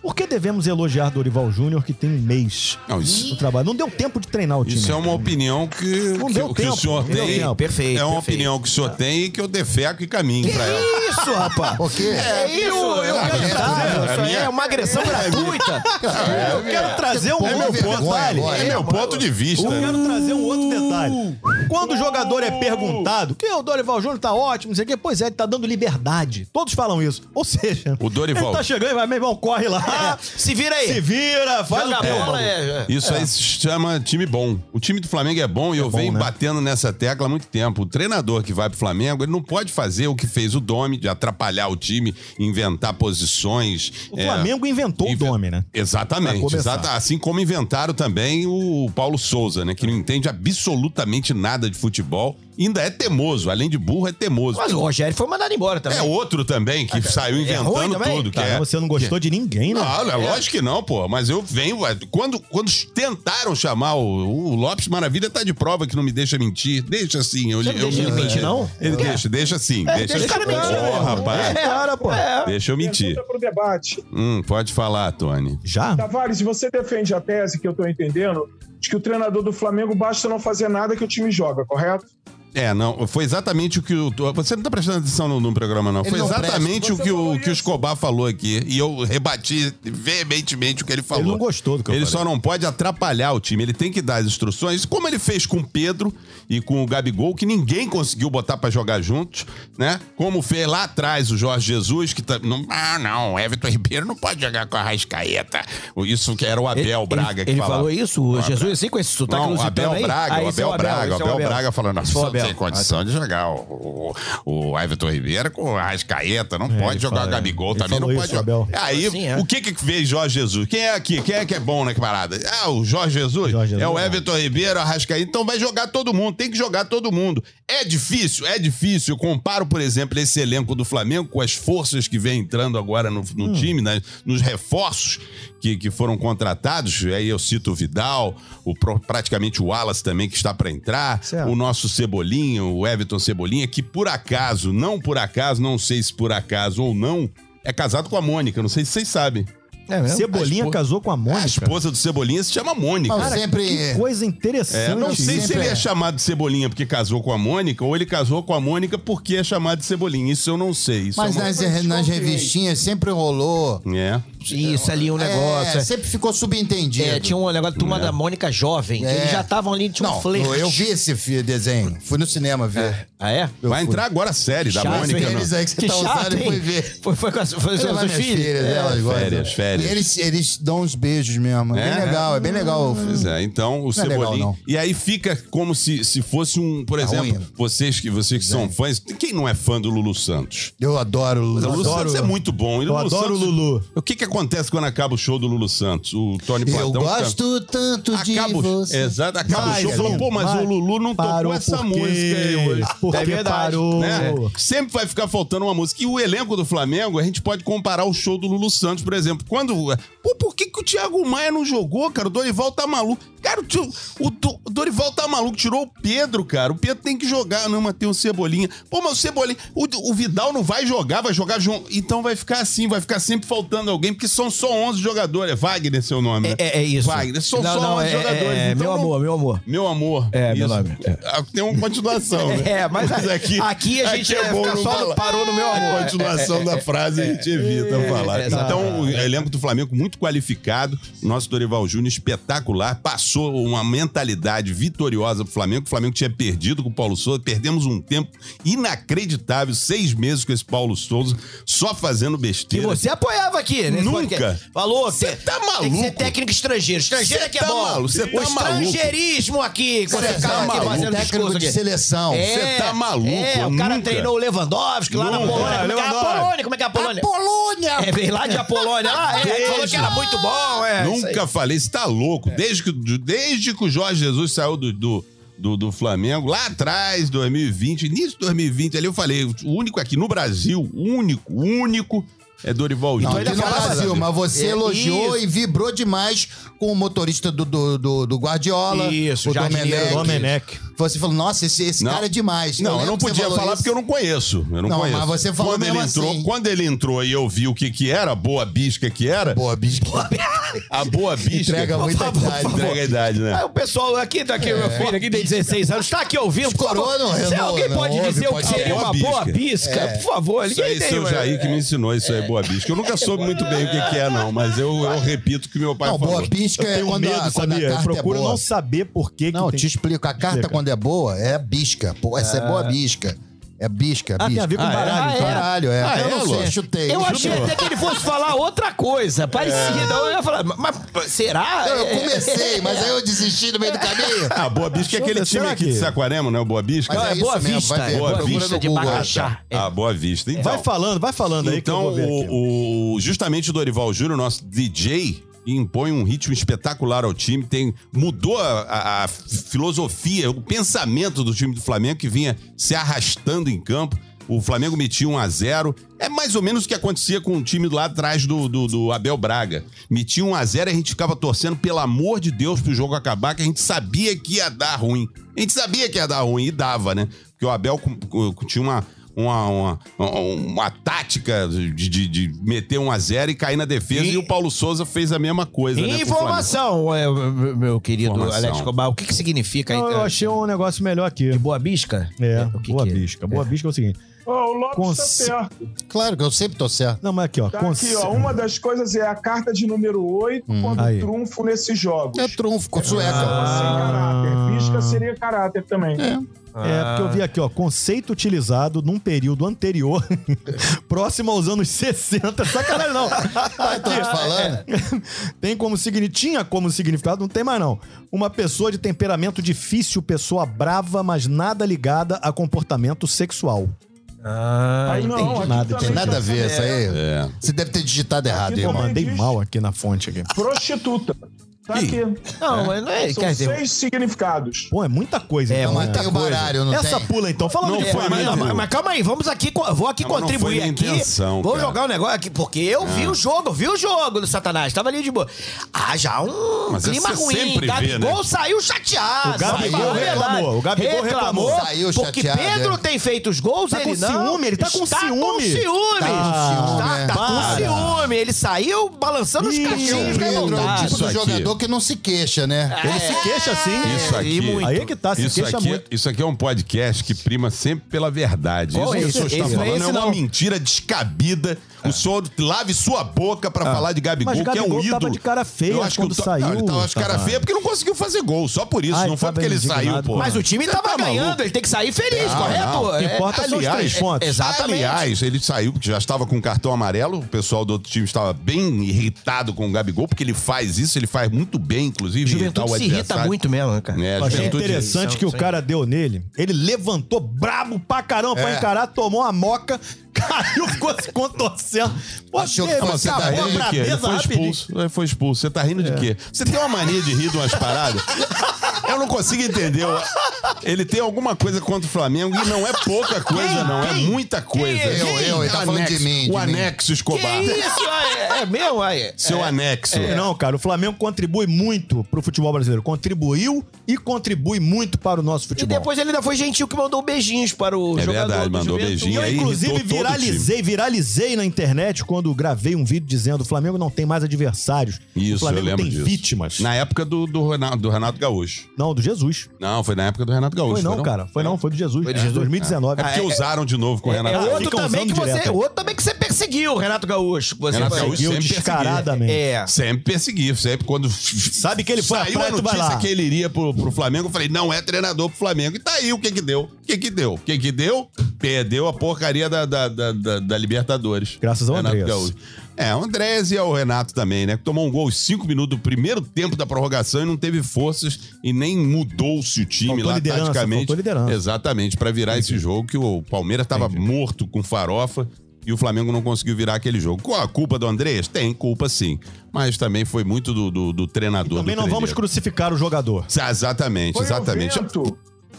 Por que devemos elogiar Dorival Júnior, que tem um mês Não, isso, no trabalho? Não deu tempo de treinar o time. isso é uma opinião que, Não que, deu que tempo, o senhor não deu tem. tempo. Perfeito, É uma perfeito. opinião que o senhor tem e que eu defeco e caminho pra ela. Isso, rapaz. Por quê? É isso, eu quero é, trazer. é, Isso aí é, é uma agressão gratuita. Eu quero trazer um É outro vergonha detalhe. agora. É meu ponto de vista. Eu né? quero trazer um outro detalhe. Quando o jogador é perguntado que o Dorival Júnior tá ótimo, não sei o quê, pois é, ele tá dando liberdade. Todos falam isso. Ou seja, O Dorival- ele tá chegando e vai, meu irmão, corre lá. Se vira aí. Se vira, faz Joga o a tempo. bola, é. Isso aí se chama time bom. O time do Flamengo é bom e eu bom, venho né? batendo nessa tecla há muito tempo. O treinador que vai pro Flamengo, ele não pode fazer o que fez o Domi, de atrapalhar o time, inventar posições. O é, Flamengo inventou inve- o Domi, né? Pra Exatamente, começar. exata- assim como inventaram também o Paulo Souza, né? Que não entende absolutamente nada de futebol. E ainda é teimoso, além de burro, é teimoso. Mas o Rogério foi mandado embora também. É outro também que saiu inventando ruim também? tudo. Que Cara, é, você não gostou de ninguém, né? Não, é lógico que não, pô. Mas eu venho. Quando, quando tentaram chamar o, o Lopes Maravilha, tá de prova que não me deixa mentir. Deixa assim. Eu, Você não deixa ele mentir, não? Ele deixa, deixa assim. deixa deixa o cara mentir, Ó, né? rapaz. Cara, pô. Deixa eu mentir. Pergunta pro debate. Hum, pode falar, Tony. Já? Tavares, você defende a tese que eu tô entendendo de que o treinador do Flamengo basta não fazer nada que o time joga, correto? É, não, foi exatamente o que o... Você não tá prestando atenção no, no programa, não. Ele Foi não exatamente presta. o que o, Você que o falou Escobar falou aqui. E eu rebati veementemente o que ele falou. Ele não gostou do que eu Ele falei. só não pode atrapalhar o time. Ele tem que dar as instruções, como ele fez com o Pedro e com o Gabigol, que ninguém conseguiu botar pra jogar juntos, né? Como fez lá atrás o Jorge Jesus, que tá... Não, ah, não, o Everton Ribeiro não pode jogar com a Arrascaeta. Isso que era o Abel Ele- Braga ele, que ele falava. falou isso, o Jesus, assim, com esse sotaque Não, o lusitano Abel aí? Braga, Ah, o esse é Abel Braga, o esse é Abel Braga falando, Esse é o não Abel. tem condição de jogar o, o, o Everton Ribeiro com o Arrascaeta, não pode ele jogar fala, o Gabigol ele também, não falou pode isso, jogar. Abel. Aí, Assim é. o que que fez Jorge Jesus? Quem é aqui? Quem é que é bom na parada? Ah, o Jorge Jesus? Jorge Jesus, é o é. Everton Ribeiro, o Arrascaeta, então vai jogar todo mundo, tem que jogar todo mundo. É difícil? É difícil. Eu comparo, por exemplo, esse elenco do Flamengo com as forças que vem entrando agora no, no Hum. time, né? Nos reforços que, que foram contratados. Aí eu cito o Vidal, o, pro- praticamente o Wallace também que está para entrar, Certo. o nosso Cebolinha, o Everton Cebolinha, que por acaso, não por acaso, não sei se por acaso ou não, é casado com a Mônica. Não sei se vocês sabem. É mesmo? Cebolinha A espo- casou com a A Mônica. esposa do Cebolinha se chama Mônica. Mas sempre... Que coisa interessante. É, não sei se sempre ele é é. chamado de Cebolinha porque casou com a Mônica ou ele casou com a Mônica porque é chamado de Cebolinha. Isso eu não sei. Isso Mas é uma... nas, nas revistinhas sempre rolou. É. Isso ali, um negócio. É, É, sempre ficou subentendido. É, tinha um negócio, turma da Mônica jovem, que É. eles já estavam ali, tinha um Não, flerte. eu vi esse fi- desenho. Fui no cinema ver. Ah, é? Eu Vai fui. entrar agora a série da Chato, Mônica. hein? não? Eles aí que você Que tá chato, usando e hein? foi ver. Foi, foi com as, foi Eu com levar seus minhas filhos? filhas, É. elas gostam. Férias, férias. E eles, eles dão uns beijos mesmo. É, É? bem legal, é bem legal. Pois é, então o Não é Cebolinha. legal, não. E aí fica como se, se fosse um, por Tá exemplo, ruim. vocês que vocês que são fãs, quem não é fã do Lulu Santos? Eu adoro o O Lulu. Lulu adoro- Santos é muito bom. E Eu Lulu adoro o Santos- Lulu. O que que acontece quando acaba o show do Lulu Santos? O Tony Eu Platão gosto tanto de acaba, o- você. Exato, acaba Vai, o show falando, Galino, pô, mas vai. o Lulu não tocou Parou essa por quê? música aí hoje. Porque É verdade, parou. Né? Sempre vai ficar faltando uma música. E o elenco do Flamengo, a gente pode comparar o show do Lulu Santos, por exemplo. Quando. Pô, por que, que o Thiago Maia não jogou, cara? O Dorival tá maluco. Cara, o, tio- o Do- o Dorival tá maluco, tirou o Pedro, cara. O Pedro tem que jogar, não manter o Cebolinha. Pô, mas o Cebolinha. O, o Vidal não vai jogar, vai jogar junto. Então vai ficar assim, vai ficar sempre faltando alguém, porque são só onze jogadores. É Wagner seu nome, né? É, é isso. Wagner, são não, só não, onze é, jogadores. É, então meu não- amor, meu amor. Meu amor. É, meu Isso. nome, é. Ah, tem uma continuação, né? É, mas aqui, aqui a gente é é, bom fica não só falar. no, parou no meu amor. A continuação da frase a gente evita falar. é, exato. Então, o elenco do Flamengo muito qualificado. Nosso Dorival Júnior espetacular. Passou uma mentalidade vitoriosa pro Flamengo. O Flamengo tinha perdido com o Paulo Souza. Perdemos um tempo inacreditável. Seis meses com esse Paulo Souza, só fazendo E besteira. você apoiava aqui, né? Nunca. Falou que Cê tem- tá tem que maluco? ser técnico estrangeiro. Estrangeiro Cê é que é tá bom. maluco, cê o tá estrangeirismo aqui, quando Cê você ficava tá aqui maluco, fazendo técnico discurso de aqui. seleção. Cê tá maluco, É, o cara nunca. treinou o Lewandowski lá na Nunca. Polônia. Como é que é a Lewandowski. Polônia? Como é que é a Polônia? Polônia! É, veio lá de Apolônia. Ah, é, ele falou que era muito bom, é. isso aí. Nunca falei, você tá louco. Desde, que, desde que o Jorge Jesus saiu do, do, do, do Flamengo, lá atrás, dois mil e vinte, início de dois mil e vinte, ali eu falei, o único aqui no Brasil, o único, o único é Dorival Não, Júnior. aqui no falava, Brasil, Davi. mas você É, elogiou isso. e vibrou demais com o motorista do, do, do, do Guardiola. Isso, o jardineiro Domenech. Domenech. Você falou, nossa, esse, esse Não. cara é demais. Não, eu, lembro não que você podia falou falar isso. porque eu não conheço. Eu não, Não, conheço. mas você falou quando ele mesmo entrou, assim. Quando ele entrou e eu vi o que que era, a boa bisca que era, Boa, bicho. a boa bisca... Entrega muita idade. Entrega a idade, né? Aí o pessoal aqui, tá aqui, meu filho, aqui tem dezesseis anos, tá aqui ouvindo. por favor. Coroa não, Se não, alguém não pode ouve, dizer o pode que seria ser. uma Boa boa bisca. bisca, por favor. Isso Ninguém aí, tem, seu mano. Jair que me ensinou isso aí, boa bisca. Eu nunca soube muito bem o que que é, não, mas eu, eu repito o que meu pai Não, falou. boa pisca Eu é tenho quando, medo, a, quando a sabia? Eu carta é procuro boa. não saber por que Não, que tem... te explico. A carta, Explica. quando é boa, é bisca. Pô, essa é boa bisca. É bisca, Ah, tem bisca. a ver com Ah, é? baralho, Ah, então. é? Caralho, é. Ah, eu é, não sei, Lô? chutei. Eu achei Chutou. até que ele fosse falar outra coisa, parecida. Eu ia falar, mas será? Não, eu É, comecei, mas aí eu desisti no meio do caminho. Ah, Boa Bisca é Deixa eu aquele ver, time será aqui que- de Saquarema, não é o Boa Bisca? Mas Não, é é Boa isso mesmo, Vista. vai ver. É Boa Boa Vista Vista de no Google. Bacaxá. É. Ah, Boa Vista. Então, Vai falando, vai falando aí que eu então vou ver aqui. o, o- justamente o Dorival Júnior, nosso D J, impõe um ritmo espetacular ao time, tem, mudou a, a- a filosofia, o pensamento do time do Flamengo, que vinha se arrastando em campo. O Flamengo metia um a zero. É mais ou menos o que acontecia com o time lá atrás do, do, do Abel Braga. Metia um a zero e a gente ficava torcendo, pelo amor de Deus, pro jogo acabar, que a gente sabia que ia dar ruim. A gente sabia que ia dar ruim e dava, né? Porque o Abel com- com- tinha uma, uma, uma, uma, uma tática de, de, de meter um a zero e cair na defesa, e, E- o Paulo Souza fez a mesma coisa, né? pro Informação, é, meu meu querido Informação. Alex Cobar, o que, que significa Não, eu aí? achei um negócio melhor aqui. De Boa Bisca? É, o que boa que é? bisca. Boa bisca é o seguinte. Ó, o Lopes Cons- tá certo. Claro que eu sempre tô certo. Não, mas aqui, ó. Tá cons- aqui, ó. Uma das coisas é a carta de número oito quando Aí. trunfo nesses jogos. É trunfo, com sueca. Sem caráter. Bisca seria caráter também. É, porque eu vi aqui, ó, conceito utilizado num período anterior, próximo aos anos sessenta. Sacanagem, não. Ah, tô te falando. Tem como signi- tinha como significado, não tem mais não. Uma pessoa de temperamento difícil, pessoa brava, mas nada ligada a comportamento sexual. Ah, Aí não, entendi. aqui nada, também Tem nada a ver, isso aí. É. Você deve ter digitado errado, Aqui Pô, irmão. também. mandei diz- mal aqui na fonte aqui. Prostituta. Tá Ih. aqui. Não, mas não é. São Quer dizer, seis significados. Pô, é muita coisa. É, então, Mas né? tem o baralho, não Essa tem? pula então. Falando Não de foi família, minha- mas, mas calma aí, vamos aqui, co- vou aqui Não, mas não contribuir foi minha aqui. intenção, Vou cara. jogar um negócio aqui, porque eu vi o jogo, vi o jogo do Satanás, tava ali de boa. Ah, já um Mas clima você ruim. sempre vê, Gabigol né? saiu chateado. O Gabigol Saiu, é reclamou, verdade. o Gabigol reclamou. Saiu porque chateado, Pedro é. tem feito os gols, Tá ele com não. ciúme, ele tá com Está ciúme. com ciúme. Tá com ciúme, Tá, é. tá com Para. ciúme. Ele saiu balançando os Ih, Porque cachinhos. o Pedro é o revoltados. tipo Isso do aqui. jogador que não se queixa, né? Ele se queixa assim. Isso aqui, e muito. Aí é que tá, se isso queixa aqui, muito. isso aqui é um podcast que prima sempre pela verdade. Qual Isso é que o esse? senhor está Esse- falando esse é uma não. mentira descabida. O senhor lave sua boca pra falar de Gabigol, Mas que é um Gabigol ídolo. tava de cara feia Eu acho que quando o to- saiu, Não, ele tava de cara Tavares. feia porque não conseguiu fazer gol. Só por isso. Ah, não ele foi tava porque ele indignado, saiu, pô. Mas o time tava Tá ganhando, maluco? ele tem que sair feliz, Ah, correto? não. O que É, importa são os aliás, três pontos. Exatamente. Aliás, ele saiu porque já estava com cartão amarelo. O pessoal do outro time estava bem irritado com o Gabigol, porque ele faz isso, ele faz muito bem, inclusive, irritar Juventude o se irrita adversário. muito mesmo, né, cara? É, Eu achei Juventude- interessante São- que o são- cara deu nele. Ele levantou brabo pra caramba pra É. encarar, tomou uma moca, caiu, ficou se contorcendo. Pô, Achou que teve- fosse Você tá acabou rindo a de quê? Ele brabeza foi rapidinho. expulso. Ele foi expulso. Você tá rindo de quê? Você tem uma mania de rir de umas paradas? Eu não consigo entender. Ele tem alguma coisa contra o Flamengo e não é pouca coisa, não. É muita coisa. Quem? Eu, eu, ele tá falando de Anexo. mim, de O mim. anexo Que Escobar. isso? É, é meu, aí. Seu anexo. É, Não, cara, o Flamengo contribui muito pro futebol brasileiro. Contribuiu e contribui muito para o nosso E futebol. depois ele ainda foi gentil que mandou beijinhos para o É jogador verdade, do mandou Juventude. beijinho Eu, aí, inclusive, irritou todo o viralizei, viralizei na internet quando gravei um vídeo dizendo o Flamengo não tem mais adversários. o Isso, eu Flamengo lembro tem disso. vítimas. Na época do, do, Renato, do Renato Gaúcho. Não, do Jesus. Não, foi na época do Renato Gaúcho. Foi não, cara. Foi não, foi do Jesus. Foi do Jesus? dois mil e dezenove. É porque usaram de novo com o É Renato outro Gaúcho. também, que usando você, direto. outro também que você perseguiu, o Renato Gaúcho. que Você Renato foi- Gaúcho Conseguiu sempre descaradamente. É. Sempre persegui, sempre quando Sabe que ele foi à saiu a praia, tu vai notícia lá. que ele iria pro, pro Flamengo, eu falei, não é treinador pro Flamengo. E tá aí o que que deu. O que que deu? O que que deu? Perdeu a porcaria da, da, da, da- da Libertadores. Graças ao Renato Andrés. Gaúcho. É, o Andrés e o Renato também, né? Que tomou um gol aos cinco minutos do primeiro tempo da prorrogação e não teve forças e nem mudou-se o time Faltou lá liderança, taticamente. faltou liderança. Exatamente, pra virar esse jogo que o Palmeiras tava morto com farofa e o Flamengo não conseguiu virar aquele jogo. Qual a culpa do Andrés? Tem culpa sim, mas também foi muito do, do, do treinador. Também do não vamos trejeiro. crucificar o jogador. Exatamente, Foi exatamente. o vento.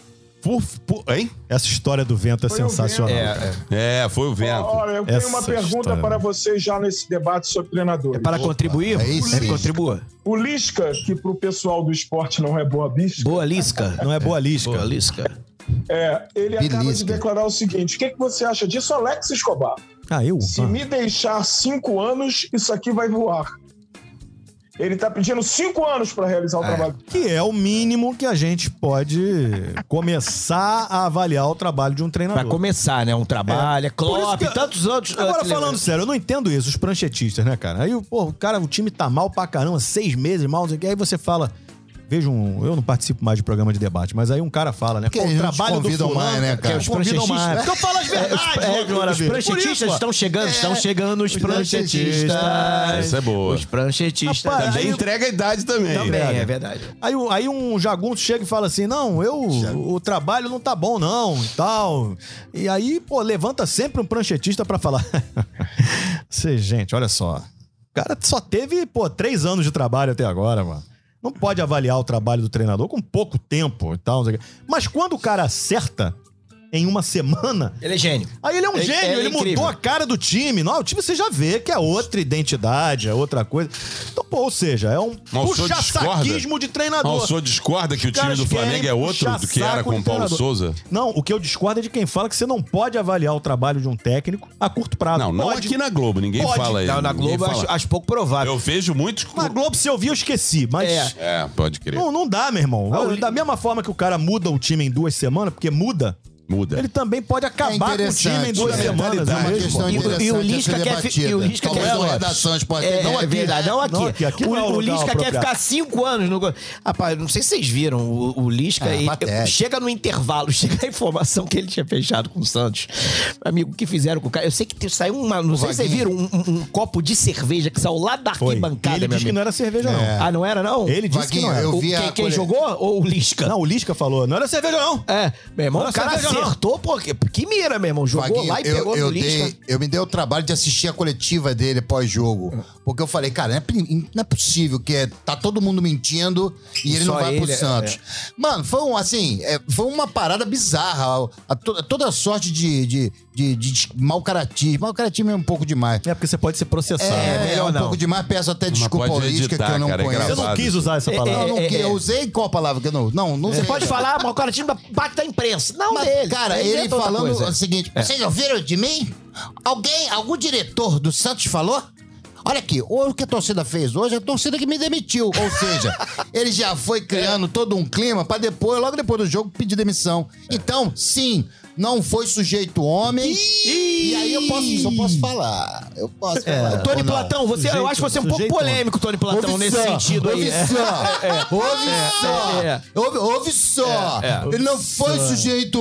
por, por... Hein? Essa história do vento é Foi o sensacional. vento. É, foi o vento. Olha, eu tenho Essa uma pergunta história. para vocês já nesse debate sobre treinadores. É para contribuir? aí É, sim. contribua. O Lisca, que pro pessoal do esporte não é boa bisca, Boa Lisca. Não é boa lisca. Boa Lisca. é, ele acaba de Belisca. declarar o seguinte: o que, que você acha disso, Alex Escobar? Ah, eu? Se Ah. me deixar cinco anos, isso aqui vai voar. Ele tá pedindo cinco anos para realizar o trabalho. Que é o mínimo que a gente pode começar a avaliar o trabalho de um treinador. Pra começar, né? Um trabalho, é, Por isso Klopp, que- tantos outros... Agora, outros- falando sério, eu não entendo isso, os pranchetistas, né, cara? Aí, pô, o cara, o time tá mal pra caramba, seis meses mal, não sei o que. Aí você fala... Veja um... Eu não participo mais de programa de debate, mas aí um cara fala, né? Porque Pô, o eles não te trabalho do convidam fulano... mais, né, cara? Os convidam mais. pranchetistas- Porque eu falo as verdades, É, Rodrigo os Maravilha. Por pranchetistas isso, ó. estão chegando, estão chegando os pranchetistas. Essa é boa. Os pranchetistas. Rapaz, Também aí- entrega a idade também. Também, Entrega. é verdade. Aí, o- aí um jagunço chega e fala assim, não, eu, o trabalho não tá bom não, e tal. E aí, pô, levanta sempre um pranchetista pra falar. Cê, gente, olha só. O cara só teve, pô, três anos de trabalho até agora, mano. Não pode avaliar o trabalho do treinador com pouco tempo e tal. Não sei o quê. Mas quando o cara acerta em uma semana... Ele é gênio. Aí ele é um Ele- gênio, ele é ele incrível. mudou a cara do time. Não, o time você já vê que é outra identidade, é outra coisa. Então, pô, ou seja, é um Mas o senhor puxa-saquismo de treinador. Mas o senhor discorda que o Os time caras do Flamengo querem é outro puxar do que era saco com de o Paulo treinador. Souza? Não, o que eu discordo é de quem fala que você não pode avaliar o trabalho de um técnico a curto prazo. Não, não Pode. aqui na Globo, ninguém Pode. fala aí. Não, na ninguém Globo fala. acho, acho pouco provável. Eu vejo muitos... Na Globo, se eu vi, eu esqueci. Mas É. É, pode crer. não, não dá, meu irmão. Ah, o- Da mesma forma que o cara muda o time em duas semanas, porque muda, Muda. ele também pode acabar com o time em duas é, semanas. É não uma é mesmo? questão E o- interessante e o a ser Lisca quer fi- debatida. e o Lisca Talvez quer- no Redações pode É, ter. Não é aqui. verdade, não aqui. Não aqui, aqui o, não é o o lugar Lisca quer apropriado. ficar cinco anos no... Rapaz, não sei se vocês viram o, o Lisca. Ah, e- patético. chega no intervalo, chega a informação que ele tinha fechado com o Santos. Amigo, o que fizeram com o cara? Eu sei que te- saiu uma... Não sei se vocês viram um, um- um copo de cerveja que saiu lá da Foi. E arquibancada, ele meu disse que amigo. não era cerveja, não. É. Ah, não era, não? Ele disse que Vaguinho, não era. eu O- vi quem, a quem colhe- jogou ou o Lisca? Não, o Lisca falou, não era cerveja, não. É, meu irmão, Não o cara era cerveja, não. acertou, pô. Que, que mira, meu irmão. Jogou Vaguinho, lá e eu, pegou eu no Lisca. dei, eu me dei o trabalho de assistir a coletiva dele pós-jogo. Porque eu falei, cara, não é, pri- não é possível que é- tá todo mundo mentindo e ele Só não vai ele, pro é, Santos. Mano, foi um, assim, é, foi uma parada bizarra. A- a to- toda sorte de, de, de, de mau caratismo. Mau caratismo é um pouco demais. É porque você pode ser processado. É, é melhor um não. pouco demais. Peço até desculpa ao pode Lisca, que editar, eu não cara, é conheço. Você não gravado. quis usar essa É, palavra. Eu não É, que- é. eu usei qual palavra que eu não. Não, não Você usei. pode falar, mas o cara tinha parte da imprensa. Não Mas, dele. cara, ele inventa outra falando coisa. o seguinte: vocês ouviram de mim? Alguém, algum diretor do Santos falou? Olha aqui, o que a torcida fez hoje, a torcida que me demitiu. Ou seja, ele já foi criando todo um clima pra depois, logo depois do jogo, pedir demissão. Então, sim, não foi sujeito homem. E aí eu posso, só posso falar. Eu posso falar. Tony Ou não? Platão, você, eu Sujeito- acho você um pouco sujeito- polêmico, Tony Platão, Ouve nesse só, sentido aí. ouve É. só, ouve só, é, é. ouve, ouve só. É, é. Ele não foi sujeito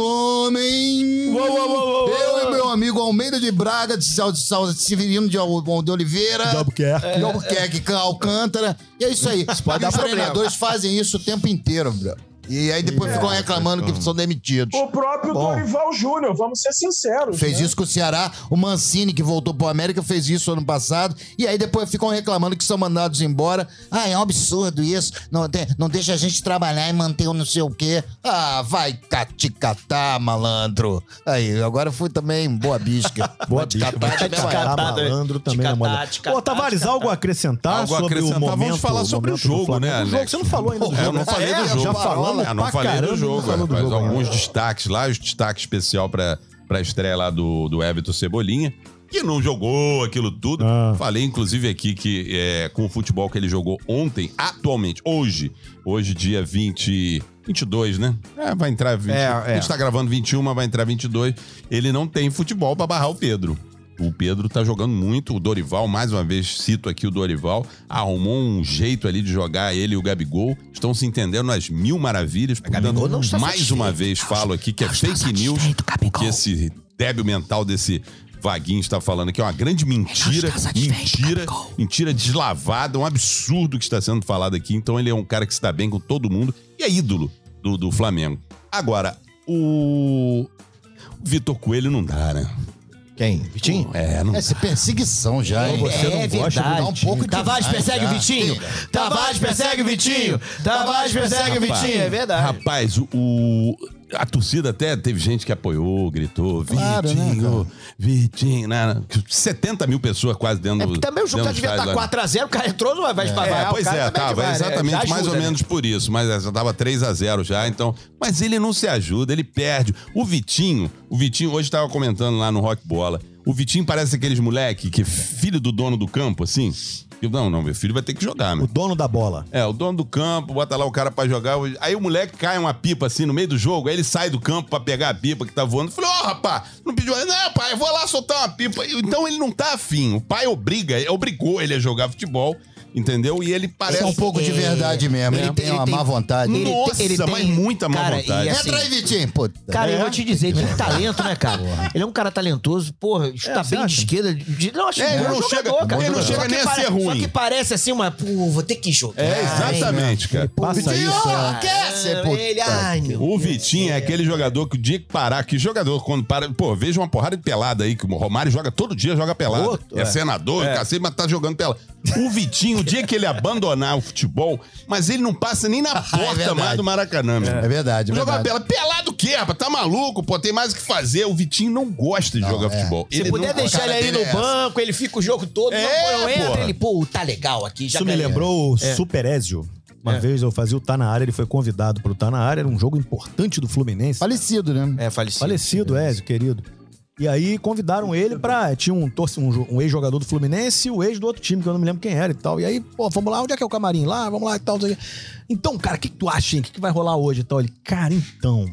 homem. Uou, uou, uou, uou, Eu uou. e meu amigo Almeida de Braga, de, Sal- de, Sal- Severino de, Al- de Oliveira, De Albuquerque. de Albuquerque, Alcântara. E é isso aí. pode E dar os problema. treinadores fazem isso o tempo inteiro, bro. E aí depois ficam reclamando que são demitidos. O próprio Dorival Júnior, vamos ser sinceros. Fez né? isso com o Ceará. O Mancini, que voltou pro América, fez isso ano passado. E aí depois ficam reclamando que são mandados embora. Ah, é um absurdo isso. Não, de- não deixa a gente trabalhar e manter o não sei o quê. Ah, vai ca- te catar, malandro. Aí, agora eu fui também boa bisca. Boa Vai te bicha, catar, vai te também vai. catar, catar, malandro também te é catar, moda. te catar, Ô, Tavares, te catar. algo a acrescentar Algo a sobre acrescentar? o momento? Vamos falar sobre o momento do jogo, Flamengo? né, O jogo, Alex? você não falou ainda do Eu jogo, não né? falei É, do jogo. Já falamos Eu não pra falei caramba, do jogo, não falou do rapaz. jogo Alguns ainda. destaques lá, os destaque especial pra, pra estreia lá do, do Everton Cebolinha, que não jogou aquilo tudo. Ah. Falei, inclusive, aqui que é, com o futebol que ele jogou ontem, atualmente, hoje, hoje dia vinte, vinte e dois, né? É, vai entrar vinte. É, é. A gente tá gravando vinte e um, mas vai entrar vinte e dois. Ele não tem futebol pra barrar o Pedro. O Pedro tá jogando muito, o Dorival, mais uma vez cito aqui o Dorival, arrumou um jeito ali de jogar ele e o Gabigol, estão se entendendo às mil maravilhas, Gabigol portanto, não está mais satisfeito. uma vez falo aqui que é Não está fake news, satisfeito, Gabigol. porque esse débil mental desse Vaguinho está falando aqui é uma grande mentira, está satisfeito, mentira, Gabigol. mentira deslavada, um absurdo que está sendo falado aqui, então ele é um cara que se dá bem com todo mundo e é ídolo do, do Flamengo. Agora, o Vitor Coelho não dá, né? Quem? Vitinho? É, não Essa perseguição já, hein? Você não é gosta verdade. Dá um pouco Tavares demais persegue já. o Vitinho. Tavares persegue o Vitinho. Tavares persegue o Vitinho. É verdade. Rapaz, o, o- a torcida até teve gente que apoiou, gritou, Claro, né, Vitinho, cara? Vitinho, né? setenta mil pessoas quase dentro É do. porque também o jogo já dentro do devia estar estádio lá. quatro a zero, o cara entrou, não vai, vai espavar. É, pois é, tava exatamente mais ou né? menos por isso, mas já tava três a zero já, então, mas ele não se ajuda, ele perde. O Vitinho, o Vitinho hoje tava comentando lá no Rock Bola, o Vitinho parece aqueles moleque que filho do dono do campo, assim, que, não, não, meu filho vai ter que jogar, O meu. dono da bola. É, o dono do campo, bota lá o cara pra jogar. Aí o moleque cai uma pipa assim no meio do jogo, aí ele sai do campo pra pegar a pipa que tá voando. Falei, ô, oh, rapaz, não pediu. Não, pai, eu vou lá soltar uma pipa. Então ele não tá afim. O pai obriga, obrigou ele a jogar futebol, entendeu? E ele parece. É um pouco de verdade mesmo. Ele, Ele tem tem- uma ele má tem- vontade. ele- Nossa, ele tem- mas muita má cara, vontade. e assim- Entra aí, Vitinho. Puta. Cara, É? eu vou te dizer, ele tem talento, né, cara? Ele é um cara talentoso, porra, está É, você bem de acha? esquerda. De, não, acho É, ele bom não jogador, chega- cara. ele não Só chega que nem a pare- ser ruim. Só que parece assim uma, pô, vou ter que jogar. É, exatamente, cara. Passa Vitinho, isso. é. quer ser puta. Ele, ai, meu O Deus. Vitinho é aquele jogador que o dia que parar, que jogador, quando para. Pô, veja uma porrada de pelada aí, que o Romário joga todo dia, joga pelada. Outro, é, é. senador, é. cacete, mas tá jogando pelada. O Vitinho, o dia que ele abandonar o futebol, mas ele não passa nem na porta verdade. mais do Maracanã, meu. É verdade, é Jogar verdade. pelada. Pelado o quê, rapaz? Tá maluco? Pô, tem mais o que fazer. O Vitinho não gosta de Não, jogar é. futebol. Se ele puder não deixar gosta. ele aí no dele é essa. banco, ele fica o jogo todo, É, não, não entra, porra. ele, pô, tá legal aqui, já Isso me ganhei. lembrou o Super Ézio. Uma vez eu fazia o Tá Na Área, ele foi convidado pro Tá Na Área, era um jogo importante do Fluminense. Falecido, né? É, falecido. Falecido, Ézio, querido. E aí convidaram ele pra... Tinha um, torce- um, jo- um ex-jogador do Fluminense e o ex do outro time, que eu não me lembro quem era e tal. E aí, pô, vamos lá, onde é que é o camarim? Lá, vamos lá e tal. não sei o quê. Então, cara, o que, que tu acha, hein? O que, que vai rolar hoje e tal? Ele, cara, então...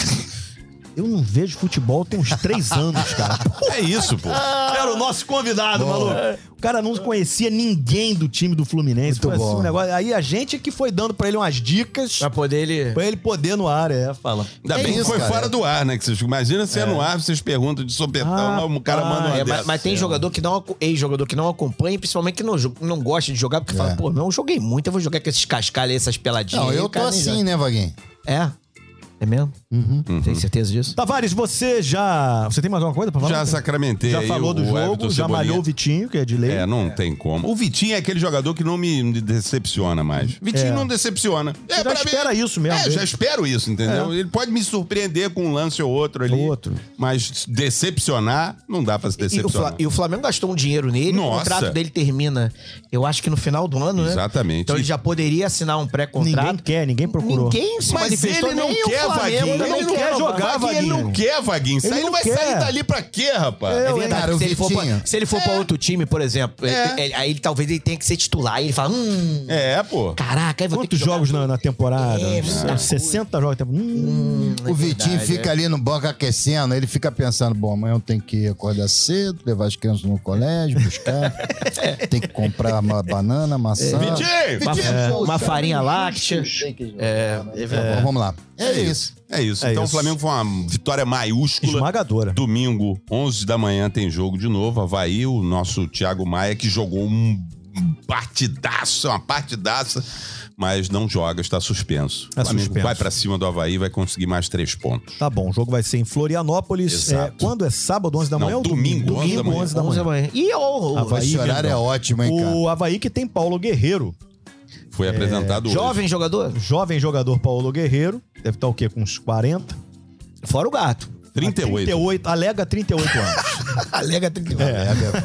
Eu não vejo futebol tem uns três anos, cara. É isso, pô. Era o nosso convidado, maluco. O cara não conhecia ninguém do time do Fluminense. Muito Foi assim bom. um negócio. Aí a gente que foi dando pra ele umas dicas Pra poder ele... pra ele poder no ar, é, fala. Ainda É bem que isso, foi cara. fora do ar, né? Que vocês, imagina se é no ar, vocês perguntam de sopetão, Ah, o cara pá. manda uma É, mas, dessa. mas tem jogador que não, aco- ex-jogador que não acompanha, principalmente que não, jo- não gosta de jogar, porque fala, É. pô, não joguei muito, eu vou jogar com esses cascalhos aí, essas peladinhas. Não, aí, eu o tô cara nem assim, joga. né, Vaguinho? É? É mesmo? Uhum. Tem certeza disso? Tavares, você já. Você tem mais alguma coisa pra falar? Já sacramentei Já aí falou o- do o jogo, Everton já Cebolinha. malhou o Vitinho, que é de lei. É, não tem como. O Vitinho é aquele jogador que não me me decepciona mais. Vitinho É. não decepciona. É, já pra espera isso mesmo É, dele. já espero isso, entendeu? É. Ele pode me surpreender com um lance ou outro ali. Outro. Mas decepcionar, não dá pra se E o, decepcionar. Fla- e o Flamengo gastou um dinheiro nele, Nossa. o contrato dele termina, eu acho que no final do ano, né? Exatamente. Então ele já poderia assinar um Ninguém pré-contrato. quer, ninguém procurou. Ninguém se Mas manifestou, ele não nem quer, o Flamengo Vaguinho. também Ele não quer não, jogar, Vaguinho, ele não Vaguinho. quer, Vaguinho. Isso Ele aí não não vai quer. sair dali pra quê, rapaz? É Eu, verdade, cara, o se, ele for Vitinho. pra, se ele for pra outro time, por exemplo, É. ele- ele- aí ele, talvez ele tenha que ser titular. Aí ele fala, hum, É, pô. caraca, aí vou ter Quantos que jogar jogos tudo. na, na temporada? É, muita sessenta jogos. na temporada. Hum, O Vitinho verdade, fica ali no banco aquecendo, ele fica pensando, bom, amanhã eu tenho que acordar cedo, levar as crianças no colégio, buscar, tem que comprar uma banana, maçã. Vitinho! Uma, Vitinho, é, pô, uma farinha láctea. É, é verdade. Bom, vamos lá. É, isso. É isso. É então isso. o Flamengo foi uma vitória maiúscula. esmagadora. Domingo, onze da manhã, tem jogo de novo. Havaí, o nosso Thiago Maia, que jogou um partidaço, uma partidaça, mas não joga, está suspenso. É o Flamengo suspenso. vai pra cima do Havaí e vai conseguir mais três pontos. Tá bom, o jogo vai ser em Florianópolis. Exato. É, quando é sábado, onze da Não, manhã ou domingo, onze da Domingo, manhã. onze da onze da manhã. manhã. E o, Havaí, Esse horário é Verdão. ótimo, hein, cara? O Havaí que tem Paulo Guerreiro. Foi apresentado hoje. jovem jogador? Jovem jogador Paulo Guerreiro. Deve estar o quê? Com uns quarenta? Fora o gato. trinta e oito. trinta e oito, alega trinta e oito anos. Alega trinta e oito.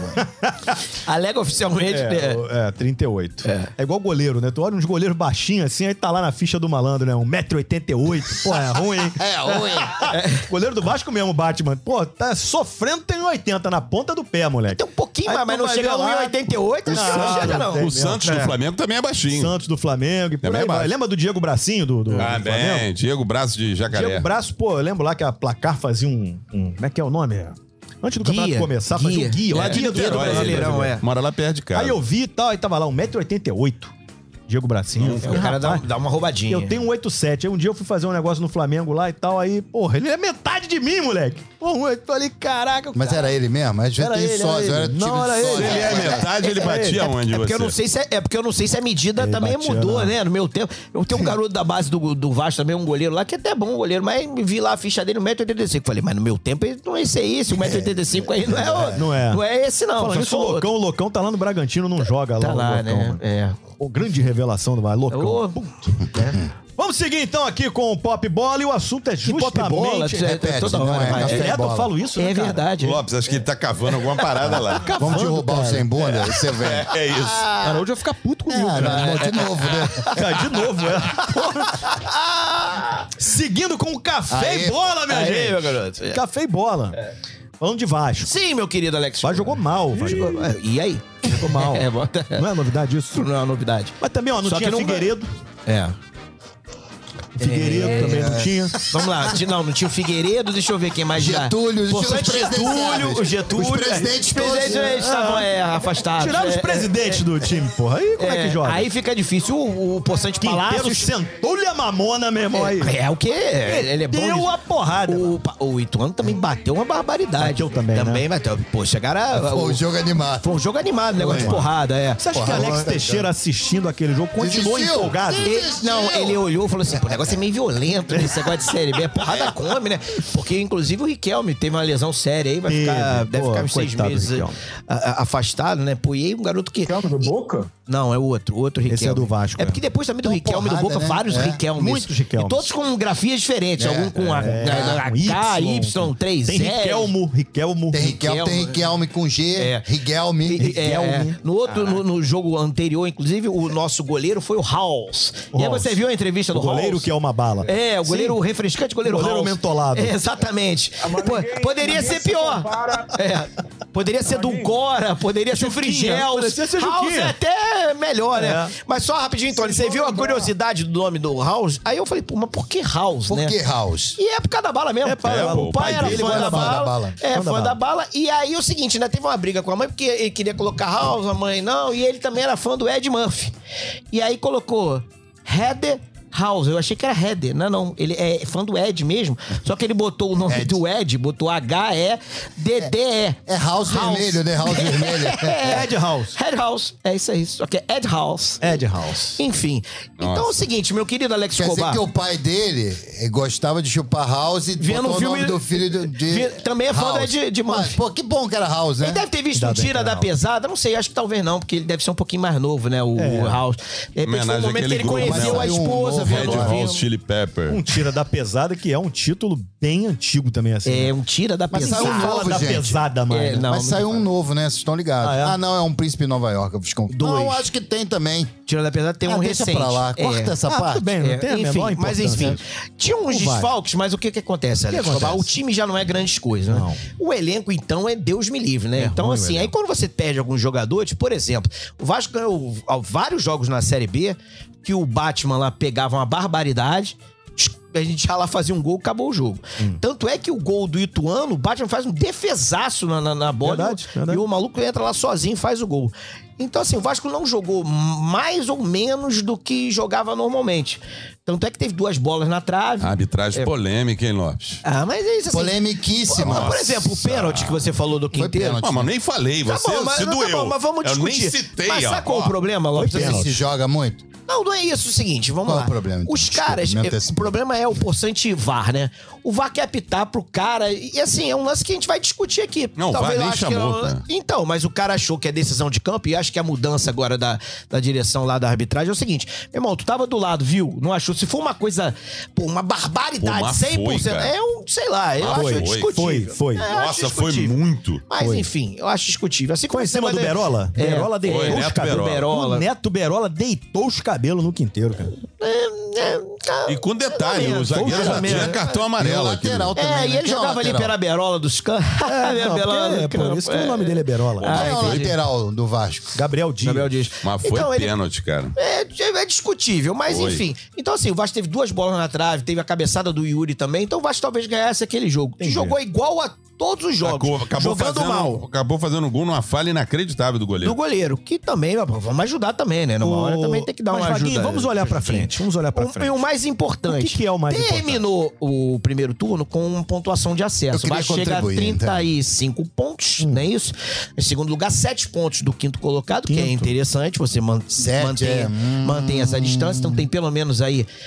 É, Alega oficialmente. é, né? é, trinta e oito. É. É igual goleiro, né? Tu olha uns goleiros baixinhos assim, aí tá lá na ficha do malandro, né? um metro e oitenta e oito. Pô, é ruim, hein? É, ruim. Goleiro do Vasco mesmo, Batman. Pô, tá sofrendo, tem um oitenta na ponta do pé, moleque. Tem um pouquinho Aí mais, tu mas não vai chega ver a um lá- e oitenta e oito. Não, Não, não chega, não não. tem. O Santos do É. Flamengo também é baixinho. Santos do Flamengo. E por Também aí é vai. baixo. Lembra do Diego Bracinho do, do, Ah, do Flamengo? bem. Diego Braço de Jacaré. Diego Braço, pô, eu lembro lá que a Placar fazia um. um- como é que é o nome? Antes do Guia. campeonato começar, fazia Guia. um guia. É, Lá de guia do Niterói, Brasileirão, é. Mora lá perto de casa. Aí eu vi e tal, aí tava lá, um metro e oitenta e oito. Diego Bracinho. Eu falei, O cara dá, rapaz, dá uma roubadinha. eu tenho um oitenta e sete. Aí um dia eu fui fazer um negócio no Flamengo lá e tal, aí, porra, ele é metade de mim, moleque. Porra, eu falei, caraca. Mas cara, era ele mesmo? Às vezes Era tem ele, era sócio, ele. era Não, time era de ele. sócio. Ele é metade, ele batia onde É porque eu você? não sei se é, é porque eu não sei se a medida Ele também batia mudou, na- né? No meu tempo. Eu tenho um garoto da base do, do Vasco também, um goleiro lá, que é até bom goleiro, mas vi lá a ficha dele, um metro e oitenta e cinco. Falei, mas no meu tempo ele não é esse aí, esse um metro e oitenta e cinco aí não é, o- Não é. Não é esse, não. Falando só nisso, sou o outro. Locão, o Locão tá lá no Bragantino, não joga lá. Tá o lá, Locão, né? mano. É. Pô, grande revelação do Vai, Locão. Ô, Puta. né? Vamos seguir então aqui com o Pop Bola e o assunto é justamente... Pop Bola? É, Repete, toda não hora, é vai. café É, eu bola. falo isso, né, É cara? verdade. Lopes, acho que ele tá cavando alguma parada lá. Vamos derrubar o cara. sem bunda? Você vem. É isso. Cara, hoje vai ficar puto comigo. Ah, cara. não, de novo, né? Cara, de novo, é. Seguindo com o café Aê. e bola, minha Aí, gente. meu garoto. É. Café e bola. Falando de Vasco. Sim, meu querido Alex. Vasco jogou mal, Vasco. Jogou- E aí? Jogou mal. É, bota... Não é novidade isso? Não é uma novidade. Mas também, ó, não Só tinha que não- Figueiredo. É. Figueiredo É. também não tinha. Vamos lá. Não, não tinha o Figueiredo, deixa eu ver quem mais já. Getúlio, os Poçante presidentes Getúlio, sérvios. o Getúlio. Os presidentes Os todos, presidentes estavam é, afastados. Tiraram os É, presidentes do time, porra. Aí como é, que joga? Aí fica difícil. O, o Poçante Quinteiro Palácios... sentou-lhe a mamona, meu irmão, aí. É o quê? Ele é bom Deu nisso. a porrada. O, pa- o Ituano também bateu uma barbaridade. Bateu também, Também né? bateu. Pô, chegaram a... Pô, o- o jogo animado. Foi um jogo animado, negócio de Foi. porrada, é. Você acha que Porra, Alex agora, Teixeira assistindo aquele jogo continuou Desistiu. empolgado? Ele, não, ele olhou e falou assim: pô, o negócio é meio violento, né? Esse negócio de Série B. É porrada come, né? Porque, inclusive, o Riquelme teve uma lesão séria aí, vai Teve, ficar, deve pô, ficar uns seis coitado do meses Riquelme. a- a- afastado, né? Pô, e aí um garoto que. Calma do Boca? Não, é o outro, o outro Riquelme. Esse é do Vasco, É é. porque depois também do Uma Riquelme do porrada, Boca, né? vários É. Riquelmes. Muitos Riquelmes. E todos com grafias diferentes. É, algum com a, é, a- a- com K, Y, Y, três Tem L. Riquelmo, Riquelmo. Tem Riquelme, tem Riquelme com G, É. Riquelme. E- é, Riquelme. no, outro, no, no jogo anterior, inclusive, o nosso goleiro foi o House. E aí House. você viu a entrevista do O goleiro House? que é uma bala. É, o goleiro Sim. refrescante, goleiro O goleiro House. mentolado. É, exatamente. mas Pô, ninguém- poderia ninguém ser se pior. compara. É. Poderia ser ninguém- Dulcora, poderia ser o Juquinha, Frigel. poderia ser House Juquinha. é até melhor, né? É. Mas só rapidinho, Tony, você viu a curiosidade do nome do House? Aí eu falei, pô, mas por que House, Por né? que House? E é por causa da bala mesmo. É por causa da bala. O pai, O pai era dele fã gosta da da bala. bala. É, Fã da fã bala. da bala. E aí o seguinte, ainda teve uma briga com a mãe, porque ele queria colocar House, a mãe não, e ele também era fã do Ed Murphy. E aí colocou Heather House. Eu achei que era Heather. Não, não. Ele é fã do Ed mesmo. Só que ele botou o nome Ed. do Ed, botou H E D D E. É House, vermelho, né? House vermelho. É, Ed House. Head House. É isso aí. Só que é Ed House. Ed House. Enfim. Então é o Nossa. seguinte, meu querido Alex Quer dizer Escobar. que o pai dele eh, gostava de chupar House e Vendo botou o o filme- nome do filho do- de Vi- também é fã House. do Ed- de Mas, Murphy. pô, que bom que era House, né? Ele deve ter visto Ainda um bem Tira que da não. Pesada, não sei, acho que talvez não, porque ele deve ser um pouquinho mais novo, né, o, É. o House. De repente foi o Homenagem momento que àquele ele grupo, conheceu né? a Saiu um esposa, novo vendo Red o House filme. Chili Pepper. Um Tira da Pesada, que é um título bem antigo também, assim. É, né? um Tira da Mas Pesada. saiu um Fala novo, da gente. pesada, mano. É, não. Mas saiu um novo, né? Vocês estão ligados. Ah, é? Ah, não, é um Príncipe em Nova York. Eu fiz com... Dois. Não, acho que tem também. Tira da Pesada tem Ah, um deixa recente. pra lá. Corta É. essa Ah, parte. tudo bem, não É, tem a enfim, menor mas importância. enfim, tinha uns O Vasco. desfalques, mas o que que acontece, Alex? que acontece? O time já não é grandes coisas, né? Não. O elenco, então, é Deus me livre, né? É então, ruim o assim, aí elenco. quando você perde alguns jogadores, por exemplo, o Vasco ganhou ó, vários jogos na Série B que o Batman lá pegava uma barbaridade, a gente já lá fazia um gol, acabou o jogo. Hum. Tanto é que o gol do Ituano, o Batman faz um defesaço na, na, na bola Verdade, e o- verdade. e o maluco entra lá sozinho e faz o gol. Então, assim, o Vasco não jogou mais ou menos do que jogava normalmente. Tanto é que teve duas bolas na trave. Arbitragem polêmica, hein, Lopes? Ah, mas é isso assim. Polemiquíssima. Por, por exemplo, o pênalti que você falou do Quinteiro. pênalti. Ah, mas nem falei, Tá você bom, mas, se tá doeu. bom, mas vamos Eu discutir. nem citei, mas ó. sabe qual Ó, o problema, Lopes? Você Assim, se joga muito? Não, não é isso. É o seguinte, vamos Qual lá. é o problema, então? Os Desculpa, caras, me é, antecipo. o problema é o possante V A R, né? O V A R quer apitar pro cara, e assim, é um lance que a gente vai discutir aqui. Não, o V A R eu nem ache chamou, que cara. Então, mas o cara achou que é decisão de campo e acho que a mudança agora da, da direção lá da arbitragem é o seguinte, meu irmão, tu tava do lado, viu? Não achou? Se for uma coisa, pô, uma barbaridade, Pô, mas cem por cento, foi, cara. é um, sei lá, eu Mas acho foi, discutível. foi, foi. É, eu acho Nossa, foi discutível. muito. Mas Foi. enfim, eu acho discutível. Assim Foi em como cima você do vai- Berola? É, Berola deitou foi, os Neto cabelos. Berola. O Neto Berola deitou os cabelos no quinteiro, cara. E com detalhe, o zagueiro já menos. tinha cartão E o amarelo aqui. lateral É, também. e né? ele Quem é o jogava ali lateral? pela berola dos campos. Não, porque, é, por isso que o nome dele é Berola. Quem é o entendi. lateral do Vasco? Gabriel Dias. Gabriel Dias. Mas foi Então, ele- pênalti, cara. É, é discutível, mas Foi. enfim. Então, assim, o Vasco teve duas bolas na trave, teve a cabeçada do Yuri também. Então, o Vasco talvez ganhasse aquele jogo. Que Entendi. jogou igual a todos os jogos. Acabou, acabou jogando fazendo, mal. acabou fazendo gol numa falha inacreditável do goleiro. Do goleiro, que também, pô, vamos ajudar também, né? Numa O- hora também tem que dar Mas, uma Vaguinho, ajuda. vamos olhar pra frente. Vamos olhar pra O, frente. e o mais importante. O que que é o mais Terminou o primeiro turno com uma pontuação de Eu acesso. queria Vai chegar a contribuir, trinta e cinco pontos, não é isso? Em segundo lugar, sete pontos do quinto colocado, que é Quinto. interessante. Você man Sete, mantém, é, hum. mantém essa distância. Então tem pelo menos aí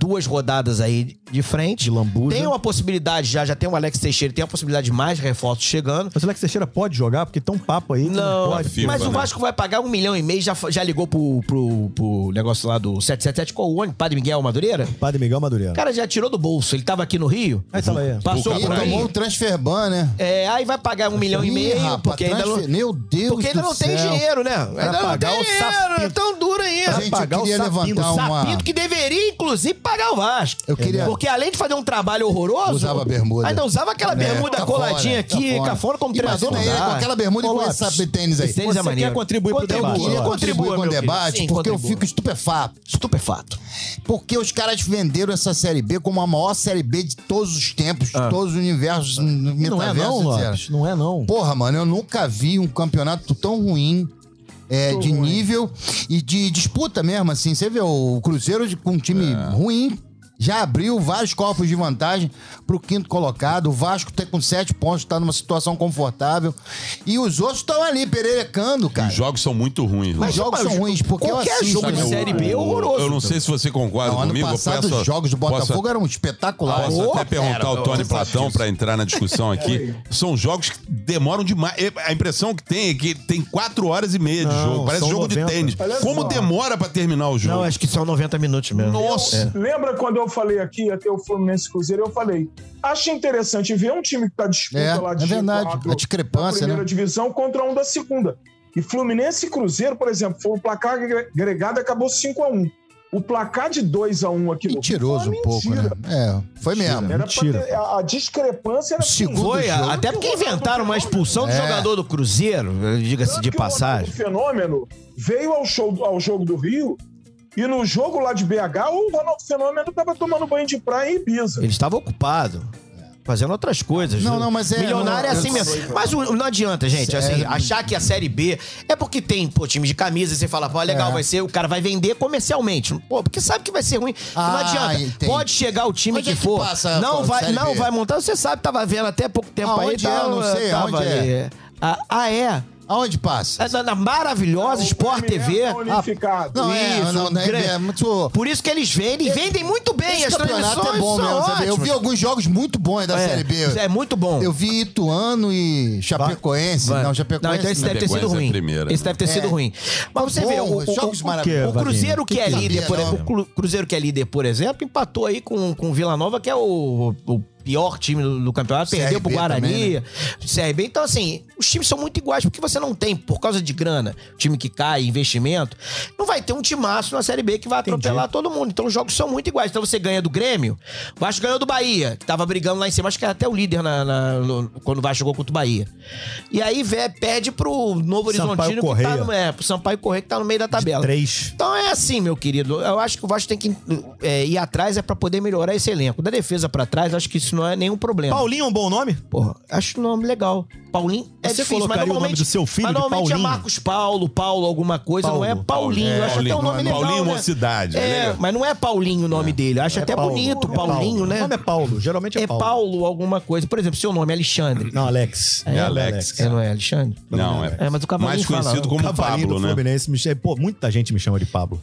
duas rodadas aí de frente. De lambuja. Tem uma possibilidade, já, já tem o Alex Teixeira, tem a possibilidade de mais reforços chegando. Mas o Alex Teixeira pode jogar? Porque tem um papo aí que não, Não, pode. FIFA, mas o né? Vasco vai pagar um milhão e meio, já, já ligou pro, pro, pro negócio lá do sete sete sete, qual o ônibus? Padre Miguel Madureira? Padre Miguel Madureira. O cara já tirou do bolso, ele tava aqui no Rio, Aí tava aí. passou Vulca por Praia. Tomou mim. o transfer ban, né? É, aí vai pagar um milhão e Ih, meio, rapaz, porque ainda não, transfer- Meu Deus porque ainda do não tem céu. dinheiro, né? Ainda não pagar tem o dinheiro, sapinto. é tão duro ainda. Gente, eu pagar o queria sapinho, levantar o uma... Sapinto que deveria, inclusive, pagar o Vasco. Eu queria- Porque além de fazer um trabalho horroroso... Usava bermuda. Ainda usava aquela bermuda cafona, coladinha aqui, cafona. cafona como treinador. Imagina não ele dá. com aquela bermuda e Ô, com Lopes, esse sapo de tênis aí. esse tênis é Você maneiro. quer contribuir pro Contribua, debate? Eu queria Lopes. contribuir Contribua, com o meu debate querido. Sim, porque eu contribua. fico estupefato. Estupefato. Porque os caras venderam essa Série B como a maior Série B de todos os tempos, de todos os universos, Não é metaverso, não, etcétera. Lopes. Não é não. Porra, mano, eu nunca vi um campeonato tão ruim. É, de nível e de disputa mesmo, assim. Você vê o Cruzeiro de- com um time ruim. Já abriu vários corpos de vantagem pro quinto colocado. O Vasco tá com sete pontos, tá numa situação confortável. E os outros estão ali, pererecando, cara. Os jogos são muito ruins. Os jogos são ruins, porque eu qualquer assisto. jogo de eu- Série B é horroroso. Eu não sei se você concorda Não, ano comigo. eu passado peço- os jogos do Botafogo posso- eram espetaculares. Posso Oh, até perguntar pera, ao Tony eu- Platão para entrar na discussão aqui. São jogos que demoram demais. A impressão que tem é que tem quatro horas e meia de Não, jogo. Parece são jogo de noventa. tênis. Olha Como só. demora para terminar o jogo? Não, acho que são noventa minutos mesmo. Nossa! Lembra quando eu falei aqui, até o Fluminense e Cruzeiro, eu falei, acho interessante ver um time que tá disputa É, lá de é verdade. G quatro A discrepância, da primeira né? divisão contra um da segunda. E Fluminense e Cruzeiro, por exemplo, foi o placar agregado e acabou cinco a um. O placar de dois a um aqui no Rio Mentiroso foi um uma pouco, né? mentira. É, foi mesmo. Era pra Mentira. ter- a, a discrepância era Segundo Foi, jogo. até porque inventaram uma expulsão do É. jogador do Cruzeiro, diga-se Tanto de que passagem. O Fenômeno veio ao, show, ao jogo do Rio e no jogo lá de B H o Ronaldo Fenômeno estava tomando banho de praia em Ibiza. Ele estava ocupado. Fazendo outras coisas. Não, não, mas é- Milionário não, é assim eu- mesmo. Mas o- não adianta, gente, assim, achar que a Série B é porque tem, pô, time de camisa e você fala, pô, legal, É. vai ser, o cara vai vender comercialmente. Pô, porque sabe que vai ser ruim. não Ah, adianta. entendi. Pode chegar o time Onde que é que for. passa não a vai, Série não B? vai montar. Você sabe, tava vendo até pouco tempo aí. Aonde é? tava- Eu não sei, tava aonde ali. é? Ah, ah, é? Aonde passa? É Na, na maravilhosa Sport T V. Tá unificado. Não, é, Isso, não, não, é, grande. é muito... Por isso que eles vendem, e vendem muito bem. Esse As campeonato transmissões é bom são mesmo, sabe? Eu ótimas. vi alguns jogos muito bons da É, Série B. É muito bom. Eu vi Ituano e Chapecoense. Vai. Não, Chapecoense Não, então esse deve ter sido Chapecoense é ruim. a primeira, Esse deve ter sido É. ruim. Mas você Bom, vê, o, o, jogos o- maravilhosos. o Cruzeiro que é Que líder, por sabia, exemplo, o Cru- Cruzeiro que é líder, por exemplo, empatou aí com, com o Vila Nova, que é o, o pior time do, do campeonato, C R B perdeu pro Guarani, também, né? C R B. Então, assim, os times são muito iguais, porque você não tem, por causa de grana, time que cai, investimento, não vai ter um timaço na Série B que vai atropelar todo mundo. Então, os jogos são muito iguais. Então, você ganha do Grêmio, o Vasco ganhou do Bahia, que tava brigando lá em cima, acho que era até o líder na, na- no- quando o Vasco jogou contra o Bahia. E aí, vé, perde pro Novo Sampaio Horizontino, que tá Correia. no, é, pro Sampaio Correia, que tá no meio da tabela. Três. Então é assim, meu querido. Eu acho que o Vasco tem que é, ir atrás é pra poder melhorar esse elenco. Da defesa pra trás, acho que isso não é nenhum problema. Paulinho é um bom nome? Porra, acho o nome legal. Paulinho é Você difícil, mas colocaria o nome normalmente, do seu filho mas de normalmente Paulinho? é Marcos Paulo, Paulo alguma coisa, Paulo, não é Paulinho. Paulo, eu acho Paulinho, até o nome não é legal, Paulinho né? Mocidade, é É, legal. mas não é Paulinho o nome dele. Eu acho até Paulo. bonito, É Paulinho, Paulo. né? O nome é Paulo, geralmente é, É Paulo alguma coisa. Por exemplo, seu nome é Alexandre. Não, Alex. É Alex. É, não é Alexandre? Não, é. É, mas o Cavalinho Mais fala, conhecido ó. como Cavalinho Pablo, do né? Fluminense me chama. Pô, muita gente me chama de Pablo.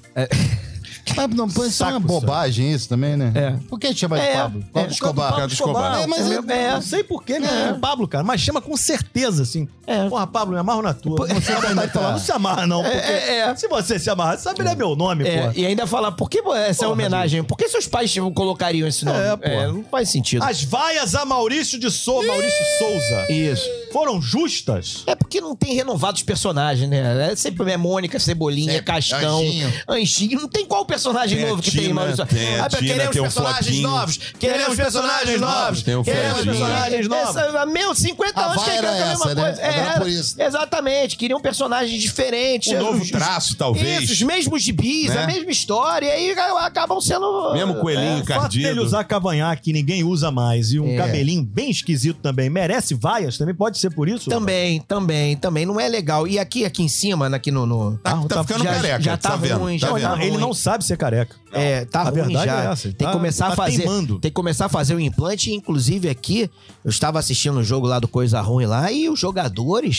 Mas não, isso é uma Saco, bobagem isso também, né? É. Por que chama de É, Pablo? é. Pablo Escobar. Pablo Escobar. É, mas É, é, é. Não sei porquê, né? É Pablo, cara. Mas chama com certeza, assim. É. Porra, Pablo, me amarro na tua. Pô, Você tá vontade de falar, não se amarra, não. Porque É, é. se você se amarrar, você sabe, ele é meu nome, É, pô. e ainda falar, por que essa Porra, homenagem? Por que seus pais colocariam esse nome? É, pô. não faz sentido. As vaias a Maurício de Souza, Maurício Souza, Isso. foram justas? É porque não tem renovado os personagens, né? É sempre é Mônica, Cebolinha, Sempre. Cascão, Anjinho. Anjinho. Não tem qual personagem Tem a novo que tem, Tina, Maurício? tem a Ah, Tina, queremos tem o personagens Floquinho. novos. Queremos personagens novos. Tem o Queremos Fredinho. personagens novos. Essa, meu, cinquenta A anos vai que era é a mesma essa, né? coisa. Era por isso. Exatamente. Queriam personagens diferentes. Um novo Os- traço, talvez. Isso, os mesmos gibis, Né? a mesma história. E aí acabam sendo... Mesmo coelhinho O fato encardido. dele usar cavanhaque que ninguém usa mais e um É. cabelinho bem esquisito também, merece vaias? Também pode ser por isso? Também, também, também. Não é legal. E aqui, aqui em cima, aqui no... no... Tá, tá ficando já- careca, já tá tá vendo? ruim, Tá já vendo? tá Não, ele ruim. não sabe ser careca. É, tá A ruim verdade já. é essa, ele Tem tá- que começar tá a fazer. teimando. Tem que começar a fazer o implante. Inclusive aqui, eu estava assistindo o jogo lá do Coisa Ruim lá e os jogadores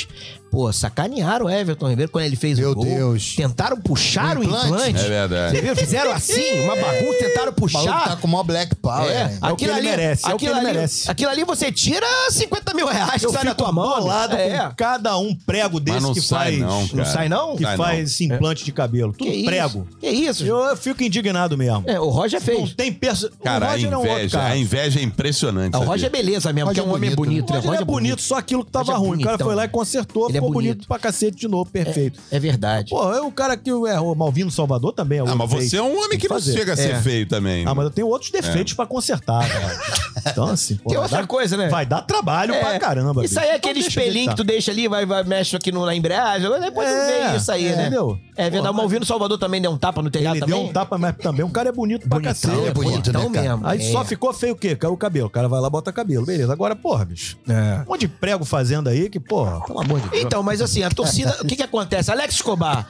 Pô, sacanearam o Everton Ribeiro quando ele fez Meu o gol. Deus. Tentaram puxar O o implante. implante. É verdade. Você viu? Fizeram assim, uma bagunça, tentaram O maluco puxar. tá com o maior Black Power. É, né? o que aquilo ele ali, merece, é o que aquilo ele ali- merece. Aquilo ali você tira cinquenta mil reais que Eu sai na fico tua mão. bolado é. com cada um prego desse não que sai faz... não, Não sai não? Que Sai não. faz esse implante de cabelo. Tudo Que prego. Isso? Que isso? Eu, eu fico indignado mesmo. É, o Roger Não fez. tem perso... Cara, o a Roger é um outro inveja, cara. a inveja é impressionante. Ah, o sabia? Roger é beleza mesmo, porque é um Roger homem bonito. bonito. O né? Roger é bonito, só aquilo que tava Roger é ruim. O cara bonitão. foi lá e consertou, Ele é ficou bonito. bonito. pra cacete de novo, perfeito. É verdade. Pô, é o cara que é o Malvino Salvador também é Ah, outro mas feio. você é um homem Tem que não fazer. chega a ser É. feio também. Ah, mas eu tenho outros defeitos pra consertar, cara. Então, assim, pô, Tem vai outra dar- coisa, né? Vai dar trabalho É. pra caramba. Isso bicho. aí é Então aquele deixa espelhinho que tu deitar. deixa ali, vai, vai mexe aqui no, na embreagem, depois tu É, vê isso aí, é, né? entendeu? É verdade. Pô, O Malvino Salvador também deu um tapa no telhado Ele também. deu um tapa, mas também o cara é bonito pra Bonitão, cacete. é bonito, bonitão né, cara? mesmo. Aí é. só ficou feio o quê? Caiu o cabelo. O cara vai lá, bota cabelo. Beleza. Agora, porra, bicho. É. Um monte de prego fazendo aí que, porra, pelo amor de Deus. Então, mas assim, a torcida... O que que acontece? Alex Escobar...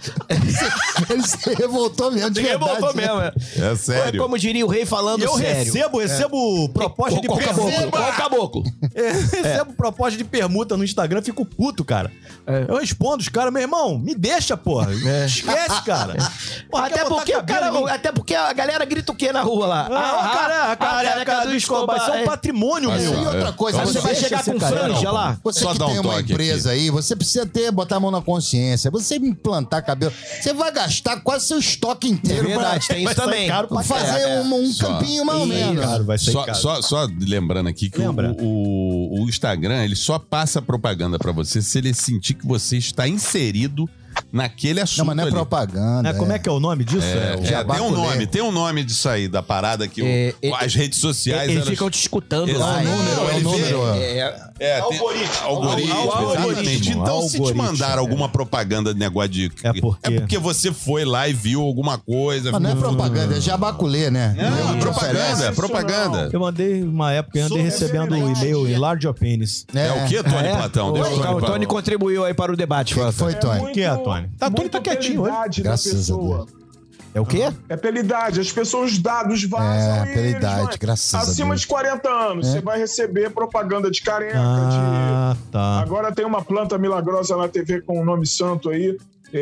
Ele se revoltou mesmo, de Ninguém verdade. voltou mesmo, é. É sério. Como diria o rei falando E eu sério. recebo, recebo proposta de Qual caboclo? permuta. Qual caboclo? É, recebo proposta de permuta no Instagram, fico puto, cara. É. Eu respondo os caras, meu irmão, me deixa, porra. Esquece, cara. Porra, Até quer botar porque, o cabelo cara, em mim? até porque a galera grita o quê na rua lá? Ah, Ah, cara, a careca do Escobar. Isso é um patrimônio, Olha meu. só, E outra coisa, Vamos Você lá. vai deixa chegar esse com cara, franja não, lá? Você Só que dá um tem uma toque empresa aí, você precisa ter, botar a mão na consciência. Você implantar cabelo, você vai gastar quase seu estoque É inteiro verdade, tem Vai isso sair também. caro pra fazer É, é. um, um Só. campinho mais ou Ih, menos. cara, vai sair Só, caro. só, só lembrando aqui que o, Lembra. o, o Instagram ele só passa propaganda pra você se ele sentir que você está inserido naquele assunto. Não, mas não é ali. propaganda. Né, como é que é o nome disso? É, o- é, Jabá tem um Colê. nome, tem um nome disso aí, da parada que o- É, é, as redes sociais. Eles elas- ficam te escutando Exato. lá. É o número, é o Ele número. vê- É, É, tem- Algoritmo. Algoritmo, Al- algoritmo. exatamente. Então, se te Algoritmo, mandar é. alguma propaganda de negócio de. É porque- é porque você foi lá e viu alguma coisa. Mas não é propaganda, é jabaculê, né? Não, Nego é te propaganda, oferece. é propaganda. Eu mandei uma época, eu andei recebendo um e-mail em Large of Penis. É, o que, Tony É? Platão? O, Deixa o, Tony o Tony Platão. contribuiu aí para o debate. Fala, Foi, Tony. O que é, Tony? Tá, Tony tá quietinho hoje. hoje. Graças a pessoa. É o quê? É pela idade. As pessoas, os dados vazam. É, e pela eles idade, vão- graças a Acima Deus. de quarenta anos, É. você vai receber propaganda de careca, Ah, de... tá. Agora tem uma planta milagrosa na T V com o nome santo aí,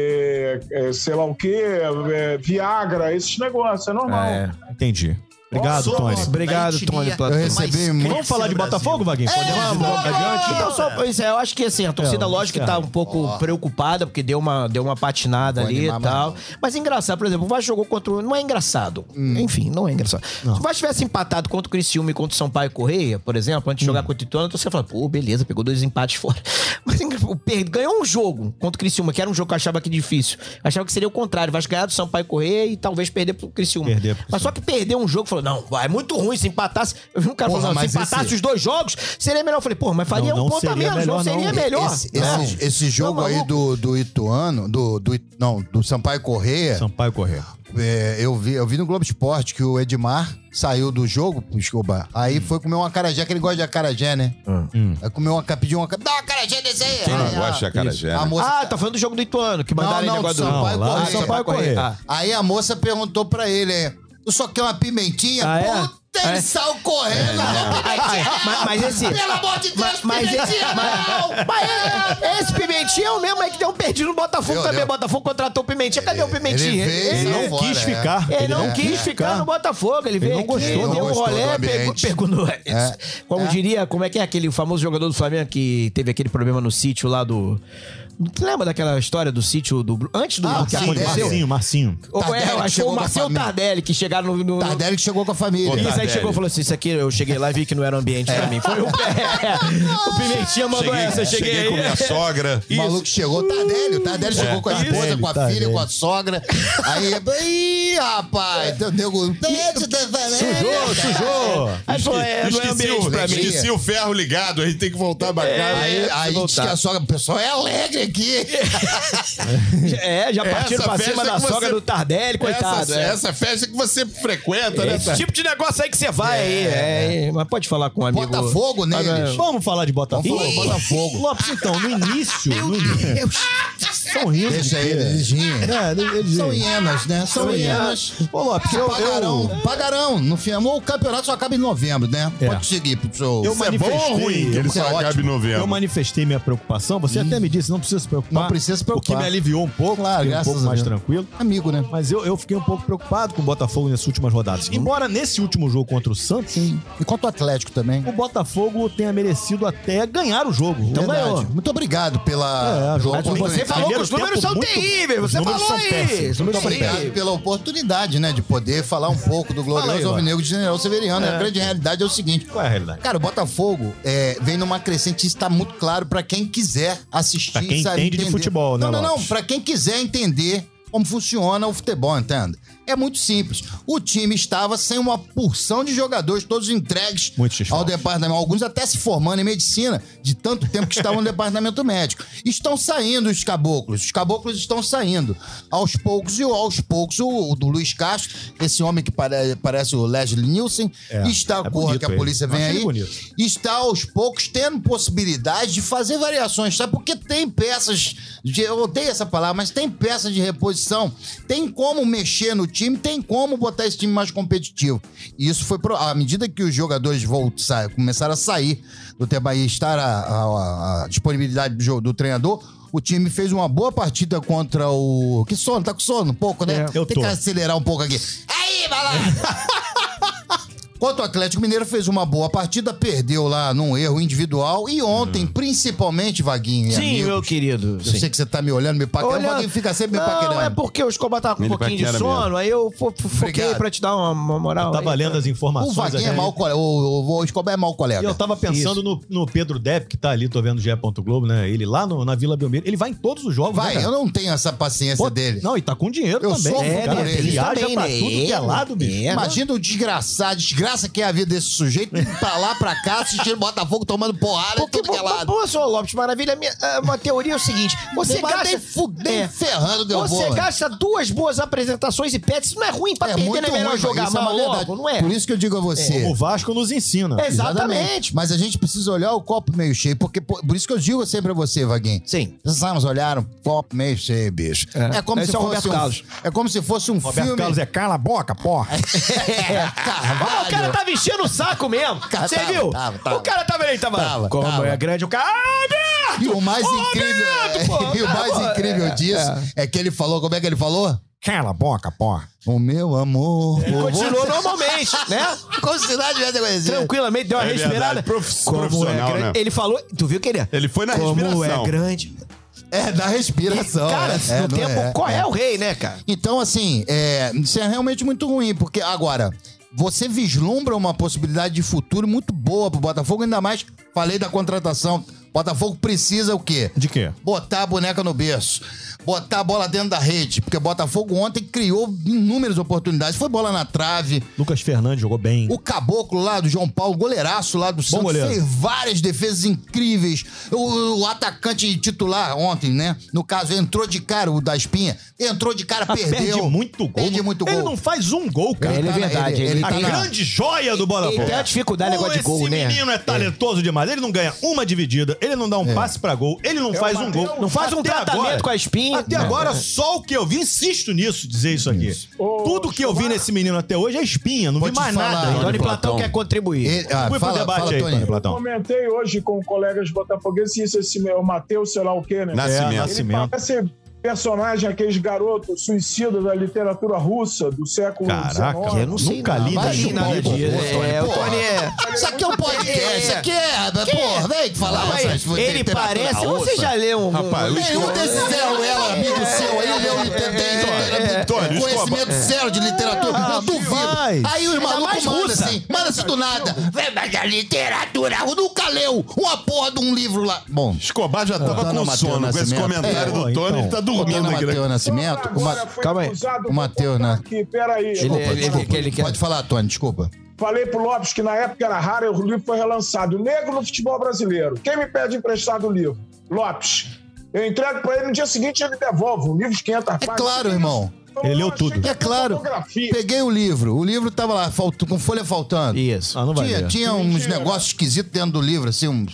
é, é, sei lá o quê, é, Viagra, esses negócios, é normal. É. Entendi. Obrigado, Nossa, Tony. Obrigado, Tony Platão. Eu recebi muito. Vamos falar de Botafogo, Vaguinho? Podemos ir logo adiante? Então, só, pois é, eu acho que assim, a torcida, É, lógico que tá um pouco preocupada, porque deu uma, deu uma patinada Vou ali e animar tal. mais Mas é engraçado, por exemplo, o Vasco jogou contra o... Não é engraçado. Enfim, não é engraçado. Se o Vasco tivesse empatado contra o Criciúma e contra o Sampaio Correia, por exemplo, antes de jogar contra o Ituano, então você fala, pô, beleza, pegou dois empates fora. Mas o per- ganhou um jogo contra o Criciúma, que era um jogo que eu achava que difícil. Eu achava que seria o contrário, o Vasco ganhar do Sampaio Correia e talvez perder pro Criciúma. Perder pro Mas só que perdeu um jogo, falou, não, vai, é muito ruim se empatasse. Eu vi um cara Porra, falando, mas se empatasse esse- os dois jogos, seria melhor. Eu falei, pô, mas faria Não, um não ponto a seria menos, não melhor, seria não. melhor. Esse, Não. esse, esse jogo Tá aí do, do Ituano, do, do, It- não, do Sampaio Correia, Sampaio Correia. é, eu, vi, eu vi no Globo Esporte que o Edmar saiu do jogo, desculpa, aí foi comer uma acarajé, que ele gosta de acarajé, né? Hum. Aí comeu uma, pediu uma, dá uma acarajé desse aí. Quem não Aí, gosta de a- acarajé, A né? moça, Ah, tá falando do jogo do Ituano, que mandaram Não, aí não, negócio do do... Sampaio Não, lá Correia. do Sampaio Correia. Ah. aí a moça perguntou pra ele, é, tu só quer uma pimentinha? Ah, é? Puta, ele É. saiu correndo. não, Ai, ai, mas, mas esse... Pelo amor de Deus, Mas, mas, pimentinha, mas, não! mas é- esse Pimentinha é o mesmo aí que deu um perdido no Botafogo Deu, também. deu. O Botafogo contratou o Pimentinha. Cadê o Pimentinha? Ele veio, Ele Não, não fora, quis é. ficar. Ele não não quis ficar no Botafogo, ele veio não aqui, gostou, não deu um gostou do rolê, pegou, ambiente. pegou no... É. Como É. diria, como é que é aquele famoso jogador do Flamengo que teve aquele problema no sítio lá do... Tu lembra daquela história do sítio do... Antes do Ah, que sim, aconteceu? Marcinho, Marcinho. Ou, é, Tardelli eu acho que foi chegou o com a Marcelo família. Tardelli que chegaram no... no, no... Tardelli que chegou com a família. Ô, Isso aí Tardelli. chegou e falou assim: isso aqui eu cheguei lá e vi que não era ambiente pra mim. Foi o, o Pimentinha mandou Cheguei, essa, eu cheguei, cheguei aí. com minha sogra. O maluco chegou, o Tardelli, o Tardelli chegou com a esposa, Tardelli, com a Tardelli. filha, com a sogra. Aí, ih, rapaz, teu nego. Sujou, sujou. Aí falou: é, não é Esqueci, ambiente o, pra mim. esqueci o ferro ligado, a gente tem que voltar pra casa. Aí, aí voltar. disse que a sogra, o pessoal é alegre aqui. É, já partiram Essa pra festa cima da que você- sogra do Tardelli, coitado. essa, é. essa festa que você frequenta, né? Esse Tá? tipo de negócio aí que você vai aí. É, mas pode falar com um amigo. Botafogo neles. Vamos falar de Botafogo? Vamos falar de Botafogo. Lopes, então, no início... no- São rindo. Deixa eles, eles riem. É, eles São riem. hienas, né? São São hienas. Ô, Lopes, Que eu, pagarão, eu, pagarão. No fim, o campeonato só acaba em novembro, né? É. Pode seguir pro seu... Eu Isso é bom ou manifestei, ruim? que Ele isso é só acaba ótimo. em novembro. eu manifestei minha preocupação. Você até me disse, não precisa se preocupar. Não precisa se O que preocupar. me aliviou um pouco, Claro, fiquei um graças pouco a mais Deus. tranquilo. Amigo, né? Mas eu, eu fiquei um pouco preocupado com o Botafogo nessas últimas rodadas. Embora nesse último jogo contra o Santos, Sim. E quanto ao Atlético também. o Botafogo tenha merecido até ganhar o jogo. Então Verdade. ganhou. Muito obrigado pela... É, pela mas oportunidade. Você falou que Primeiro os números tempo são muito- terríveis. os Você números falou são péssimos. isso. Os Muito números são obrigado terríveis. pela oportunidade, né? De poder falar um pouco do Fala aí, glorioso Ló. alvinegro de General Severiano. É. A grande realidade é o seguinte. Qual é a realidade? Cara, o Botafogo é, vem numa crescente, isso tá muito claro pra quem quiser assistir. Pra quem sabe, entende de entender. futebol, né, Não, não, não. Lopes? Pra quem quiser entender como funciona o futebol, entende? É muito simples. O time estava sem uma porção de jogadores, todos entregues Muito x ao departamento. Alguns até se formando em medicina, de tanto tempo que estavam no departamento médico. Estão saindo os caboclos. Os caboclos estão saindo. Aos poucos, e aos poucos, o, o do Luiz Castro, esse homem que pare, parece o Leslie Nielsen, É, está, é corra bonito que a ele. polícia vem Acho ele aí, bonito. está aos poucos tendo possibilidade de fazer variações, sabe? Porque tem peças, de, eu odeio essa palavra, mas tem peças de reposição, tem como mexer no time, tem como botar esse time mais competitivo. E isso foi, pro, à medida que os jogadores volt, sa, começaram a sair do tema e estar a, a, a disponibilidade do, jogo, do treinador, o time fez uma boa partida contra o... Que sono, tá com sono um pouco, né? É, eu tem tô. que acelerar um pouco aqui. Aí, vai lá! Quanto o Atlético Mineiro fez uma boa partida, perdeu lá num erro individual. E ontem, principalmente, Vaguinho e Sim, amigos, meu querido. eu sei que você tá me olhando, me paquerando. O Olha- Vaguinho fica sempre me Não, paquerando. é porque o Escobar tava com um Ele pouquinho de paquera sono, mesmo. aí eu fo- fo- foquei Obrigado. pra te dar uma, uma moral. Tava aí, lendo cara. as O informações Vaguinho é aqui. mau colega. O, o, o Escobar é mau colega. E eu tava pensando no, no Pedro Depp, que tá ali, tô vendo o G E. Globo, né? Ele lá no- na Vila Belmiro. Ele vai em todos os jogos, Vai, né, cara? eu não tenho essa paciência Pô, dele. Não, e tá com dinheiro Eu também. sofro É, por cara, ele. ele viaja também, pra né? tudo que é lado, bicho. É. Imagina o desgraçado, desgraça que é a vida desse sujeito, indo pra lá, pra cá, assistindo Botafogo, tomando porrada e Porque, tudo que é lado. pô, senhor Lopes Maravilha, minha, ah, uma teoria é o seguinte: você Mas gasta. nem fudendo, É. ferrando, deu Você boa. gasta duas boas apresentações e pets, isso não é ruim pra É perder, muito é melhor ruim, jogar isso é uma mal verdade. logo, não é? Por isso que eu digo a você. O Vasco nos ensina. Exatamente. Mas a gente precisa olhar o copo meio cheio, porque por, por isso que eu digo sempre a você, Vaguinho. Sim. Precisamos olhar o copo meio cheio, bicho. É. É, como Esse se é o fosse Roberto um, Carlos. é como se fosse um Roberto filme. Carlos é cala a boca, porra. É, Carvalho. Ah, o cara tava enchendo o saco mesmo. Cara, Você tava, viu? tava, tava. O cara tava ali, tava. Tava, Como tava. é grande o cara. Ah, Alberto! E o mais Ô, incrível, Alberto, pô, e o mais pô, incrível é, disso é. que ele falou, como é que ele falou? Cala a boca, porra. O meu amor. Continuou normalmente, né? Como se nada tivesse acontecido. Tranquilamente, deu uma É respirada. verdade, prof- Como profissional, é grande. né? Ele falou, tu viu que ele é? Ele foi na Como respiração. é grande. É, da respiração. Cara, é, no não tempo, é, qual é. é. o rei, né, cara? Então, assim, é, isso é realmente muito ruim, porque agora, você vislumbra uma possibilidade de futuro muito boa pro Botafogo, ainda mais, falei da contratação, Botafogo precisa o quê? De quê? Botar a boneca no berço. Botar a bola dentro da rede. Porque o Botafogo ontem criou inúmeras oportunidades. Foi bola na trave. Lucas Fernandes jogou bem. O caboclo lá do João Paulo, goleiraço lá do Santos, goleiro. fez várias defesas incríveis. O, o atacante titular ontem, né? No caso, entrou de cara, o da Espinha. Entrou de cara, Ah, perdeu. perde muito gol. Perde muito gol. Ele não faz um gol, cara. Ele é tá na- verdade, ele- ele, ele A tá tem... na- grande joia do Botafogo. Ele tem uma dificuldade, Pô, negócio de gol, esse né? menino é talentoso demais. Ele não ganha uma dividida, ele não dá um passe pra gol, ele não faz o um gol. Mateus. Não faz um Até tratamento agora- com a espinha. Até Não. agora, só o que eu vi, insisto nisso, dizer isso aqui. Ô, Tudo que eu vi Escobar. nesse menino até hoje é espinha, não Vou vi te mais falar, nada. Tony Tony Platão Platão. quer contribuir. Ele- ah, Fui pro fala, debate fala, aí, Tony. Tony Eu Platão. comentei hoje com colegas botafogueses isso, esse meu Mateus, sei lá o quê, né? Nascimento. É, Ele Nascimento. parece personagem, aqueles garotos suicidas da literatura russa do século Caraca, dezenove. Eu não sei Nunca não. li, Vai nem li chupei, nada pô, disso. pô, Tony, É, o porra. Tony é... Isso aqui é um podcast, isso aqui é... Porra, vem falar Calma aí. essas Ele literatura parece... russa. Você já leu um... Rapaz, o Nenhum desses Zé Ruela, amigo seu, aí leu literatura. Tony, Conhecimento zero de literatura. Eu duvido. demais. Aí os Ainda malucos mais mandam russa. assim, manda-se do nada. Vem, mas a literatura, eu nunca leu uma porra de um livro lá. Bom, Escobar já tava Antônio com Mateus sono. Com esse Nascimento. comentário É, do ó, Tony, então. ele tá o dormindo Antônio aqui. Mateus Nascimento, uma... Agora foi Calma aí. acusado, O vou Mateus, botar né? Aqui, peraí. Ele- Desculpa, ele- desculpa. ele quer- Pode falar, Tony, desculpa. Falei pro Lopes que na época era raro e o livro foi relançado. Negro no futebol brasileiro. Quem me pede emprestado o livro? Lopes. Eu entrego pra ele no dia seguinte ele devolve. Um livro de quinhentas É páginas. claro, irmão. Ele leu Eu achei tudo. que É era claro. fotografia. Peguei o livro. O livro tava lá, faltou, com folha faltando. Isso. Ah, não vai Tinha, ler. tinha uns Mentira. negócios esquisitos dentro do livro, assim, uns...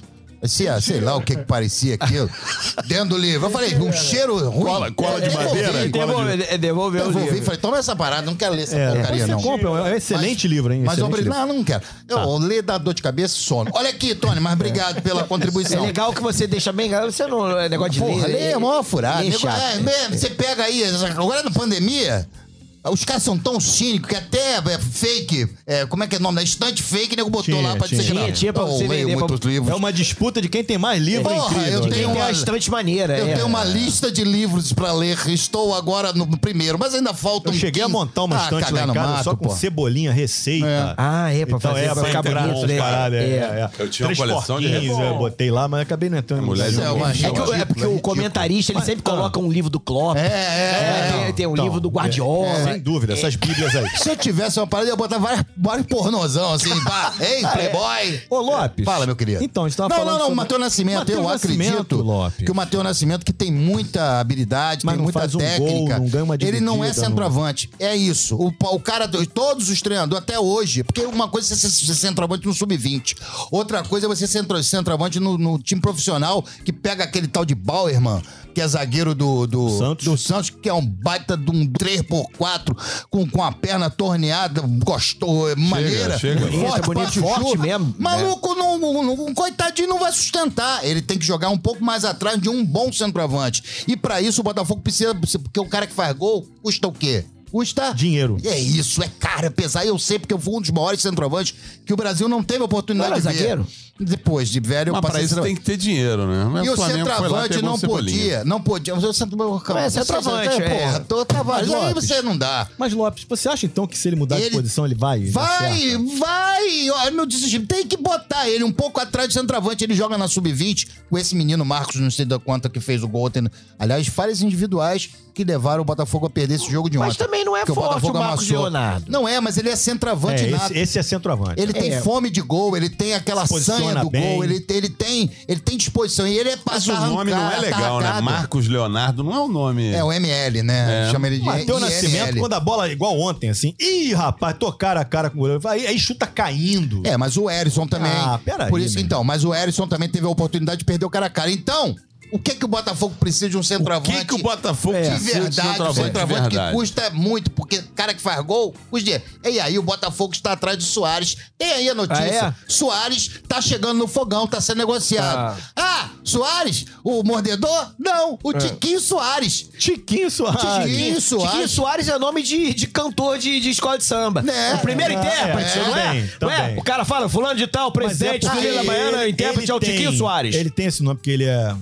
Parecia, sei lá o que que parecia aquilo. Dentro do livro. Eu falei, um cheiro ruim. Cola- cola de Eu devolvi. madeira? Devolveu, devolveu o Devolvi, livro. falei, toma essa parada, não quero ler essa É, porcaria, você não. compra, é um excelente livro, hein? Mas Excelente obrigado. livro. Não, não quero. Eu ler dá dor de cabeça e sono. Olha aqui, Tony, mas obrigado pela É contribuição. legal que você deixa bem... Você não... É negócio de Porra, ler. lê é mó furada. Lê Nego- chato. é, mesmo, você pega aí, agora na pandemia, os caras são tão cínicos que até é, fake, é, como é que é o nome da estante fake, nego botou Tinha, lá pra tinha. dizer que não. Tinha, tinha pra Eu você leio vender muitos pra- livros. É uma disputa de quem tem mais livro Porra, incrível. eu gente. tenho Tem uma- uma estante maneira. Eu é. tenho uma lista de livros pra ler. Estou agora no primeiro, mas ainda falta Eu um cheguei a quinze. montar uma Ah, estante lá cagar em no casa mato, só com pô. cebolinha, receita. Ah, é, pra Então, fazer, é, pra pra ficar entrar bonito, uns né? paradas, é, É. é. Eu tinha uma Três coleção de porquinhos, revólver. eu botei lá, mas acabei não entrando. mulher no- já- É uma É, que, ridículo, é porque o ridículo. comentarista, ele sempre coloca um livro do Klopp. É, é, é. Tem, tem um Então, livro do Guardiola. Sem dúvida, essas bíblias aí. Se eu tivesse uma parada, eu ia botar vários, vários pornozão, assim, pá. Ei, Playboy. Ô, Lopes. Fala, meu querido. Então, a gente tava não, falando não, não, sobre- Matheus Nascimento, Matheus eu Nascimento, acredito Lopes. que o Matheus Nascimento, que tem muita habilidade, Mas tem não muita faz um técnica, gol, não ganha uma ele não é dividida, centroavante. É isso. O, o cara, todos os treinadores, até hoje, porque uma coisa é você ser centroavante no sub vinte, outra coisa é você ser centro- centroavante no, no time profissional, que pega aquele tal de Bauerman, que é zagueiro do, do, Santos. do Santos, que é um baita de um três por quatro, com, com a perna torneada, gostou, maneira. chega. Bonito, bonito, chuchu. forte mesmo, né? Maluco, não, não, não- coitadinho, não vai sustentar. Ele tem que jogar um pouco mais atrás de um bom centroavante. E pra isso o Botafogo precisa, porque o cara que faz gol custa o quê? Custa Dinheiro. É isso, é caro, é pesado. Eu sei porque eu fui um dos maiores centroavantes que o Brasil não teve oportunidade Não era de ver. zagueiro? Depois de velho, eu Mas pra passei isso tem que ter dinheiro, né? Mas E o Flamengo foi lá, centroavante pegou não o Cebolinha. podia, não podia. Mas o centroavante, É, centroavante, você- é. Porra, tô travado. Mas, Aí Lopes, você não dá. Mas, Lopes, você acha então que se ele mudar Ele- de posição, ele vai? dar Vai, certo? vai! Olha, meu desespero. Tem que botar ele um pouco atrás de centroavante. Ele joga na sub vinte com esse menino Marcos, não sei da quanta, que fez o gol. Tem- Aliás, falhas individuais que levaram o Botafogo a perder esse jogo de ontem. Mas também não é Porque forte o Marcos amassou. Leonardo. Não é, mas ele é centroavante É, nato. esse, esse é centroavante. Ele tem É. fome de gol, ele tem aquela Se posiciona sanha do bem. gol, ele, ele, tem, ele tem disposição. E ele é Mas pra o nome não é arrancar, legal, né? atacado. Marcos Leonardo não é o nome. É o M L, né? É. Chama ele de Matheus I M L. Nascimento, quando a bola, igual ontem, assim, ih, rapaz, tô cara a cara com o goleiro, aí, aí chuta caindo. É, mas o Erisson também. Ah, peraí, Por isso, né? então, mas o Erisson também teve a oportunidade de perder o cara a cara. Então, o que que o Botafogo precisa de um O centroavante? que, que o Botafogo de precisa verdade, um centroavante de centroavante que verdade? custa muito, porque cara que faz gol, custa dinheiro. E aí o Botafogo está atrás de Soares. Tem aí a notícia. Ah, é? Soares tá chegando no fogão, tá sendo negociado. Ah, Soares? O mordedor? Não, o Tiquinho Soares. Tiquinho Soares. Tiquinho Soares. Tiquinho Soares é nome de, de cantor de, de escola de samba. É. O primeiro É, intérprete, é, não é? também, Não é? também. O cara fala, fulano de tal, Mas é presidente do porque Vila Baiana, o intérprete é o tem- Tiquinho Soares. Ele tem esse nome porque ele é...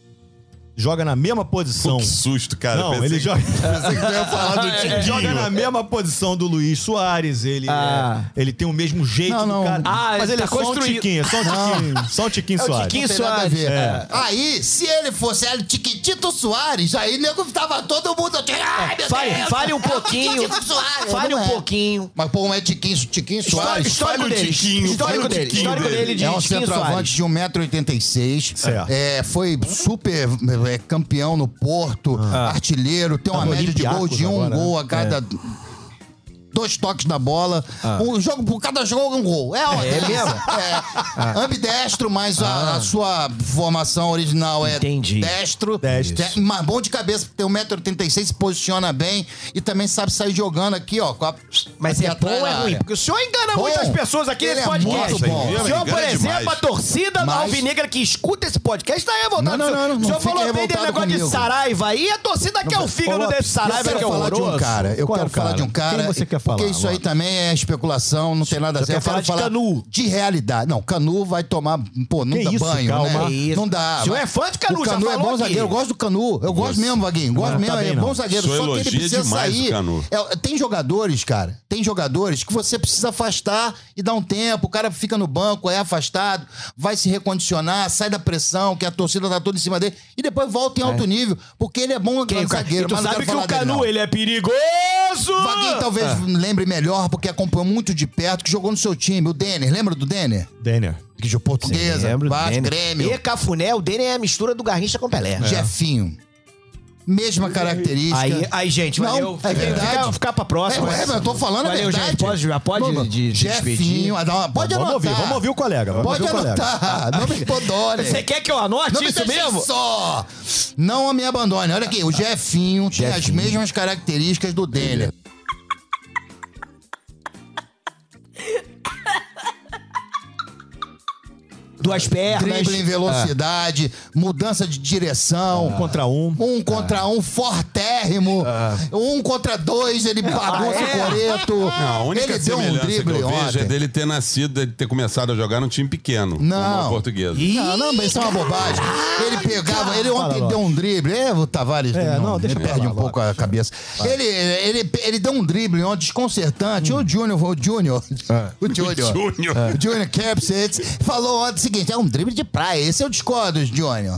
Joga na mesma posição. Que susto, cara. Não, Pensei ele que- joga... Pensei que tu ia falar do Ele Tiquinho. joga na mesma posição do Luiz Soares, ele, Ah. é- ele tem o mesmo jeito Não, não. do cara. Ah, mas ele tá é só um construído. tiquinho, é só um tiquinho, só um tiquinho É o Soares. Tiquinho Não tem nada a Soares. ver. É. Aí, se ele fosse El Tiquitito Soares, aí nego tava todo mundo. Ai, meu Fale, Deus, fale um é o pouquinho. Tiquitito Soares. Fale Não um é. pouquinho. Mas, pô, não é Tiquinho, Tiquinho Soares. Histórico Fale o dele. Tiquinho, Histórico fale o dele. Tiquinho Histórico dele. dele de É um Tiquinho centroavante Soares. de um metro e oitenta e seis. Certo. É, foi super é, campeão no Porto, artilheiro, tem uma Tá no média de gol Olympiacos de um agora, gol né? a cada. Dois toques na bola. Um jogo, por cada jogo, um gol. É, uma É delícia. mesmo? É. Ambidestro, mas a, a sua formação original é Entendi. destro. Destro. É, mas bom de cabeça, porque tem um metro e oitenta e seis, se posiciona bem e também sabe sair jogando aqui, ó. com a- Mas aqui é bom atrás ou é na ruim? área. Porque o senhor engana Bom. muitas pessoas aqui Ele nesse é podcast. muito bom. O senhor, por Engana exemplo, demais. a torcida Mas- alvinegra que escuta esse podcast tá revoltada. Não, não, não, não, O não senhor fique falou bem desse revoltado negócio de comigo. Saraiva aí, a torcida quer o fígado Ô, desse Lopes, Eu Saraiva quero que é falar de um horroroso. cara. Eu Qual é quero o falar cara? de um cara. Quem você quer falar, Porque isso aí Lopes? também é especulação, não tem nada a ver. quer Eu quero falar de falar Canu. de realidade. Não, Canu vai tomar. Pô, não Que dá isso, banho, calma. né? Que isso. Não dá. O senhor é fã de Canu, O já Canu é falou bom aqui. zagueiro. Eu gosto do Canu. Eu gosto mesmo, Vaguinho. Gosto Não, mesmo. tá bem, é não. bom zagueiro. O senhor Só que ele elogia precisa demais sair. o Canu. É, tem jogadores, cara. Tem jogadores que você precisa afastar e dar um tempo. O cara fica no banco, é afastado, vai se recondicionar, sai da pressão, que a torcida tá toda em cima dele, e depois volta em alto nível, porque ele é bom Quem, zagueiro. e tu Mas não sabe quero que falar o dele, Canu, não. ele é perigoso! Vaguinho talvez lembre melhor, porque acompanhou muito de perto, que jogou no seu time. O Denner, lembra do Denner? Denner. Que jogou Portuguesa, Lembro do Vasco, Denner. Grêmio. E Cafuné, o Denner é a mistura do Garrincha com Pelé. Jefinho. mesma característica. Aí, aí, gente, Não, valeu. é verdade. Fica, ficar pra próxima. É, é, eu tô falando a valeu, verdade. gente. Pode, já pode Vamos, de, de Jefinho, ah, não, pode Vamos anotar. ouvir, vamos ouvir o colega. Vamos Pode ouvir o colega. anotar. Não me abandone. Você quer que eu anote Não me isso deixe mesmo? só. Não me abandone. Olha aqui, o Jefinho, tem as Jefinho. mesmas características do Denner. Duas pernas. Drible em velocidade, mudança de direção. Um contra um. Um contra um fortérrimo. Um contra dois, ele bagunça Ah, é? o coreto. Não, a única ele deu um semelhança drible que eu vejo ontem. é dele ter nascido, dele ter começado a jogar num time pequeno. Não. Como a portuguesa. Não, não, mas isso é uma bobagem. Ele pegava, ele ontem Fala, deu um drible. É, o Tavares É, não, deixa ele eu perde falar, um pouco a cabeça. Ele, ele, ele deu um drible ontem desconcertante. O Júnior, o Júnior, o Júnior, Júnior. o Júnior Capsitz falou ontem o seguinte: é um drible de praia. Esse eu discordo, Júnior.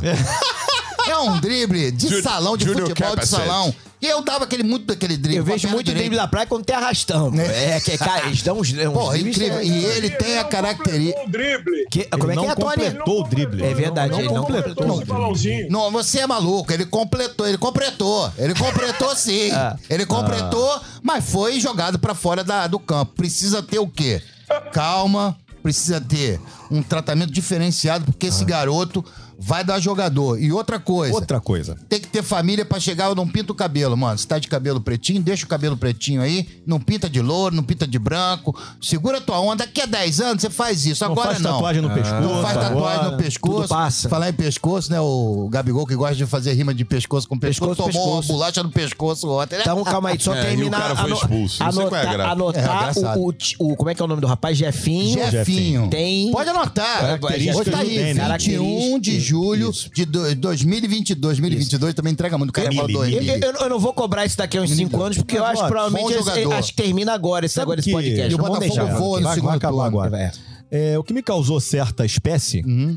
É um drible de Ju- salão, de Júnior futebol de Capsitz. salão. E eu dava aquele muito daquele drible. Eu com a vejo perna muito direita. drible da praia quando tem arrastão. É, que, cara, eles dão uns, uns Porra, dribles, incrível. é- E ele tem a característica. O drible. Que, como é Ele que não é, Tony? completou o drible. É verdade, ele não completou. esse balãozinho. Não, você é maluco. Ele completou, ele completou. Ele completou sim. Ah. Ele completou, mas foi jogado pra fora da, do campo. Precisa ter o quê? Calma, precisa ter um tratamento diferenciado, porque esse garoto vai dar jogador. E outra coisa, Outra coisa. tem que ter família pra chegar, eu não pinto o cabelo, mano. Se tá de cabelo pretinho, deixa o cabelo pretinho aí. Não pinta de louro, não pinta de branco. Segura a tua onda. Daqui a dez anos você faz isso. Não Agora faz não. tatuagem no pescoço. Não faz tatuagem agora. no pescoço. tudo passa. Falar em pescoço, né? O Gabigol que gosta de fazer rima de pescoço com pescoço, Pescoço, tomou pescoço. uma bolacha no pescoço ontem, né? Então, calma aí, só É, e o terminar. cara foi ano- expulso. Não sei qual é a Anotar, graça. É, anotar engraçado. o, o, o- Como é que é o nome do rapaz? Jefinho. Jefinho. Tem. Pode anotar. Características Hoje tá do aí, Denner. vinte e um de julho de do- dois mil e vinte e dois. dois mil e vinte e dois também entrega muito. O cara fala dois Eu, mil. eu- eu não vou cobrar isso daqui a uns cinco anos, porque eu acho que Bom provavelmente esse- jogador. acho que termina agora esse, Sabe agora esse que- podcast. E o Não vamos Botafogo deixar. voa no Vai- segundo vai acabar turno. agora. É, o que me causou certa espécie, Uhum.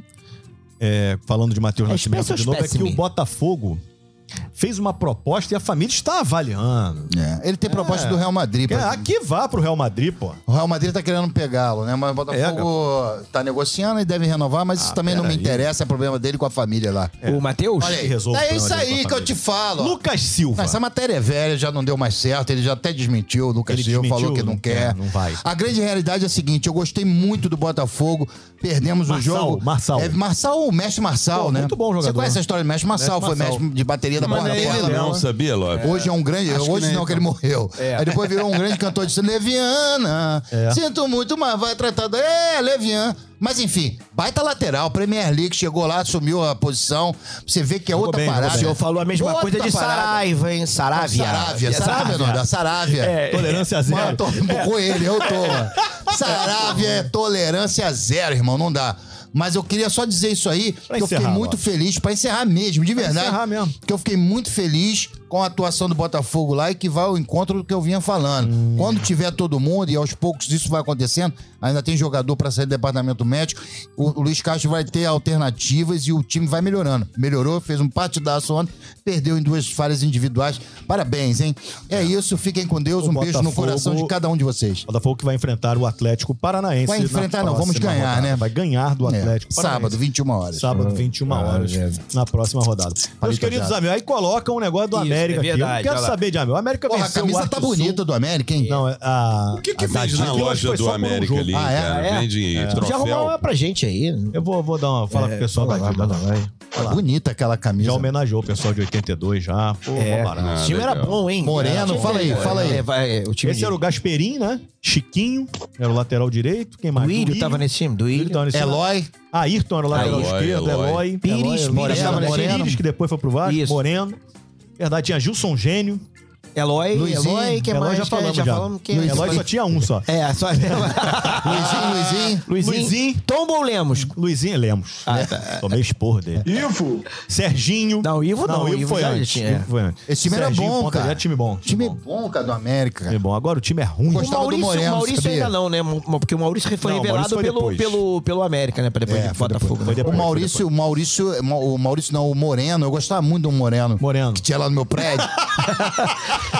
é, falando de Matheus É Nascimento espécie de ou novo, é que espécime? o Botafogo fez uma proposta e a família está avaliando. É, ele tem proposta do Real Madrid. Quer- pra- Ah, que vá pro Real Madrid, pô. O Real Madrid tá querendo pegá-lo, né? Mas o Botafogo tá negociando e deve renovar, mas isso também não me peraí. interessa, é problema dele com a família lá. O Matheus? Olha aí, resolve o é problema isso dele com aí a que eu te família. falo. ó. Lucas Silva. Não, essa matéria é velha, já não deu mais certo, ele já até desmentiu, o Lucas Ele Silva desmentiu, falou que não, não quer. quer, não vai. A grande realidade é a seguinte, eu gostei muito do Botafogo, perdemos Marçal, o jogo. Marçal. É, Marçal, o mestre Marçal, Pô, né? muito bom jogador. Você conhece a história do mestre Marçal, Mestre foi Marçal. mestre de bateria da Mas porra não da é porra ele da não, bola. sabia, Lopes? Hoje é um grande. Acho que Hoje nem não, que ele morreu. Aí depois virou um grande cantor de Leviana. É. Sinto muito, mas vai tratado. É, Levian. Mas enfim, baita lateral. Premier League chegou lá, assumiu a posição. Você vê que é Jogou outra bem, jogou parada. O senhor falou a mesma Outra coisa de parada. Saraiva, hein? Saravia. Saravia. Saravia, é não, da Saravia. É. Tolerância Mano, zero. eu tô com ele, eu tô, mano. Saravia é tolerância zero, irmão, não dá. Mas eu queria só dizer isso aí, que eu fiquei encerrar, muito Lopes. feliz, pra encerrar mesmo, de verdade. encerrar mesmo. Que eu fiquei muito feliz com a atuação do Botafogo lá e que vai ao encontro do que eu vinha falando. Hum. Quando tiver todo mundo, e aos poucos isso vai acontecendo, ainda tem jogador pra sair do departamento médico, o, o Luiz Castro vai ter alternativas e o time vai melhorando. Melhorou, fez um partidaço ontem, perdeu em duas falhas individuais. Parabéns, hein? É, isso, fiquem com Deus, O um beijo no Botafogo- coração de cada um de vocês. Botafogo que vai enfrentar o Atlético Paranaense. Vai enfrentar, na não, vamos próxima ganhar, rodada. né? Vai ganhar do É, Atlético Paranaense. sábado, vinte e uma horas. Sábado, vinte e uma horas, na próxima rodada. Meus Palito queridos já. amigos, aí colocam um negócio do Isso, América é aqui. Eu verdade, não quero olha lá. saber de América. O América Porra, a venceu o camisa Arco tá Sul. bonita do América, hein? Não, é a... O que que a da vende Dica, na eu acho que loja foi do só por um América jogo. ali, Ah, é? cara? É. Vende Já arrumou troféu? uma pra gente aí. Eu vou, vou dar uma... Falar pro pessoal vai da lá, Dica. vai lá, vai. Tá bonita aquela camisa. Já homenageou o pessoal de oitenta e dois já. Pô, É. mó barato. Ah, O time era legal. bom, hein? Moreno, É, fala aí, fala aí. É, vai, o time Esse de- era o Gasperim, né? Chiquinho, era o lateral direito. Quem mais? Do Ilho tava nesse time, do Do Ilho Ilho. tava nesse time. Eloy. Ayrton era o lateral Eloy, esquerdo. Eloy. Eloy. Pires, Eloy, Pires Moreno, tava nesse Moreno, time. Pires, que depois foi pro Vasco. Isso. Moreno. Verdade, tinha Gilson Gênio. Eloy, Luizinho. Eloy, quem Eloy mais? já falamos já já. falamos quem Luizinho. Eloy só tinha um só. É, só... Luizinho, Luizinho. Luizinho. Luizinho. Tomba ou Lemos? Luizinho Lemos. Ah, tá. Tomei esporro dele. Ivo, Serginho. Não, o Ivo não, o o Ivo Ivo foi já antes. tinha, O Ivo foi antes. Esse time era Serginho, bom, ponta cara. direita, time bom. Time bom, cara, do América. Time bom. Agora o time é ruim. Gostava do Maurício, Moreno, Maurício sabia? ainda não, né? Porque o Maurício foi Não, o revelado Maurício foi pelo, depois. pelo, pelo América, né? Pra depois É, do foi Botafogo. depois, foi né? O depois. Maurício, o Maurício, o Maurício não, o Moreno, eu gostava muito do Moreno. Moreno. Que tinha lá no meu prédio.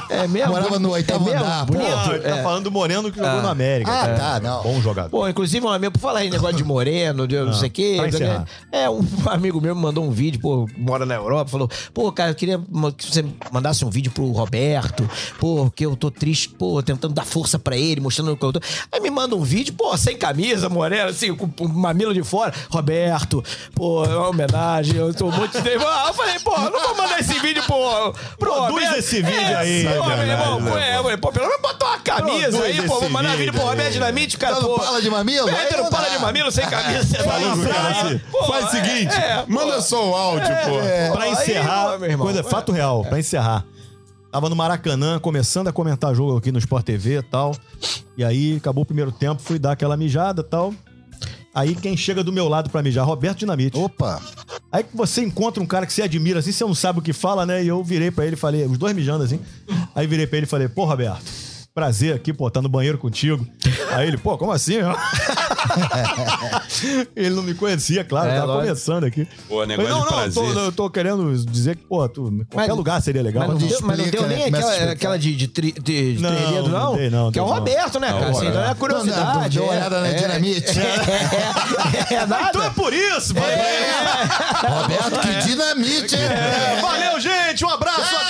É mesmo? Morava no oitavo é mesmo? andar, Bonito. Pô, ele tá É. falando do Moreno que jogou no América. Ah, cara. tá, não. Bom jogador. Pô, inclusive um amigo, por falar aí, negócio de moreno, de não sei o quê. pra encerrar. É, um amigo meu me mandou um vídeo, pô, mora na Europa, falou, pô, cara, eu queria que você mandasse um vídeo pro Roberto, pô, que eu tô triste, pô, tentando dar força pra ele, mostrando o que eu tô. Aí me manda um vídeo, pô, sem camisa, moreno, assim, com o mamilo de fora. Roberto, pô, é uma homenagem, eu tô muito... Ah, eu falei, pô, não vou mandar esse vídeo pro... pro Produz Roberto. esse vídeo É, aí, pô, é meu irmão, verdade, pô, é, eu falei, pô, pelo menos botou uma camisa Produz aí, pô, vou esse mandar vídeo vídeo pro aí. Roberto Dinamite, o cara, Tá no pô... pala de mamilo? Aí Pedro, não pala dá. de mamilo, sem camisa, você vai Falando pro cara assim, Pô, Faz o seguinte, é, pô. manda só o áudio, pô. Pra Aí, encerrar, pô, meu irmão, coisa, é. fato real, pra encerrar. Tava no Maracanã, começando a comentar jogo aqui no Sport T V e tal. E aí, acabou o primeiro tempo, fui dar aquela mijada e tal. Aí, quem chega do meu lado pra mijar? Roberto Dinamite. Opa. Aí que você encontra um cara que você admira, assim, você não sabe o que fala, né? E eu virei pra ele e falei, os dois mijando assim. Aí virei pra ele e falei, pô, Roberto, prazer aqui, pô, tá no banheiro contigo. Aí ele, pô, como assim? Ele não me conhecia, claro, É, tava lógico. começando aqui. Pô, negócio Falei, não, de não, prazer. eu tô, eu tô querendo dizer que, pô, tu, qualquer Mas- lugar seria legal. Mas não, Mas deu, mas não explica, deu nem né? Começa a aquela, explicar. aquela de, de, tri- de, de Não, treinamento, não? não dei, não, Que é o dei, não. Roberto, né, Não, cara? o Assim, então é Roberto. curiosidade. Deu uma é. olhada na É. dinamite. É, é nada. Então é por isso, valeu. Roberto, que dinamite, hein? É, valeu, gente. Um abraço.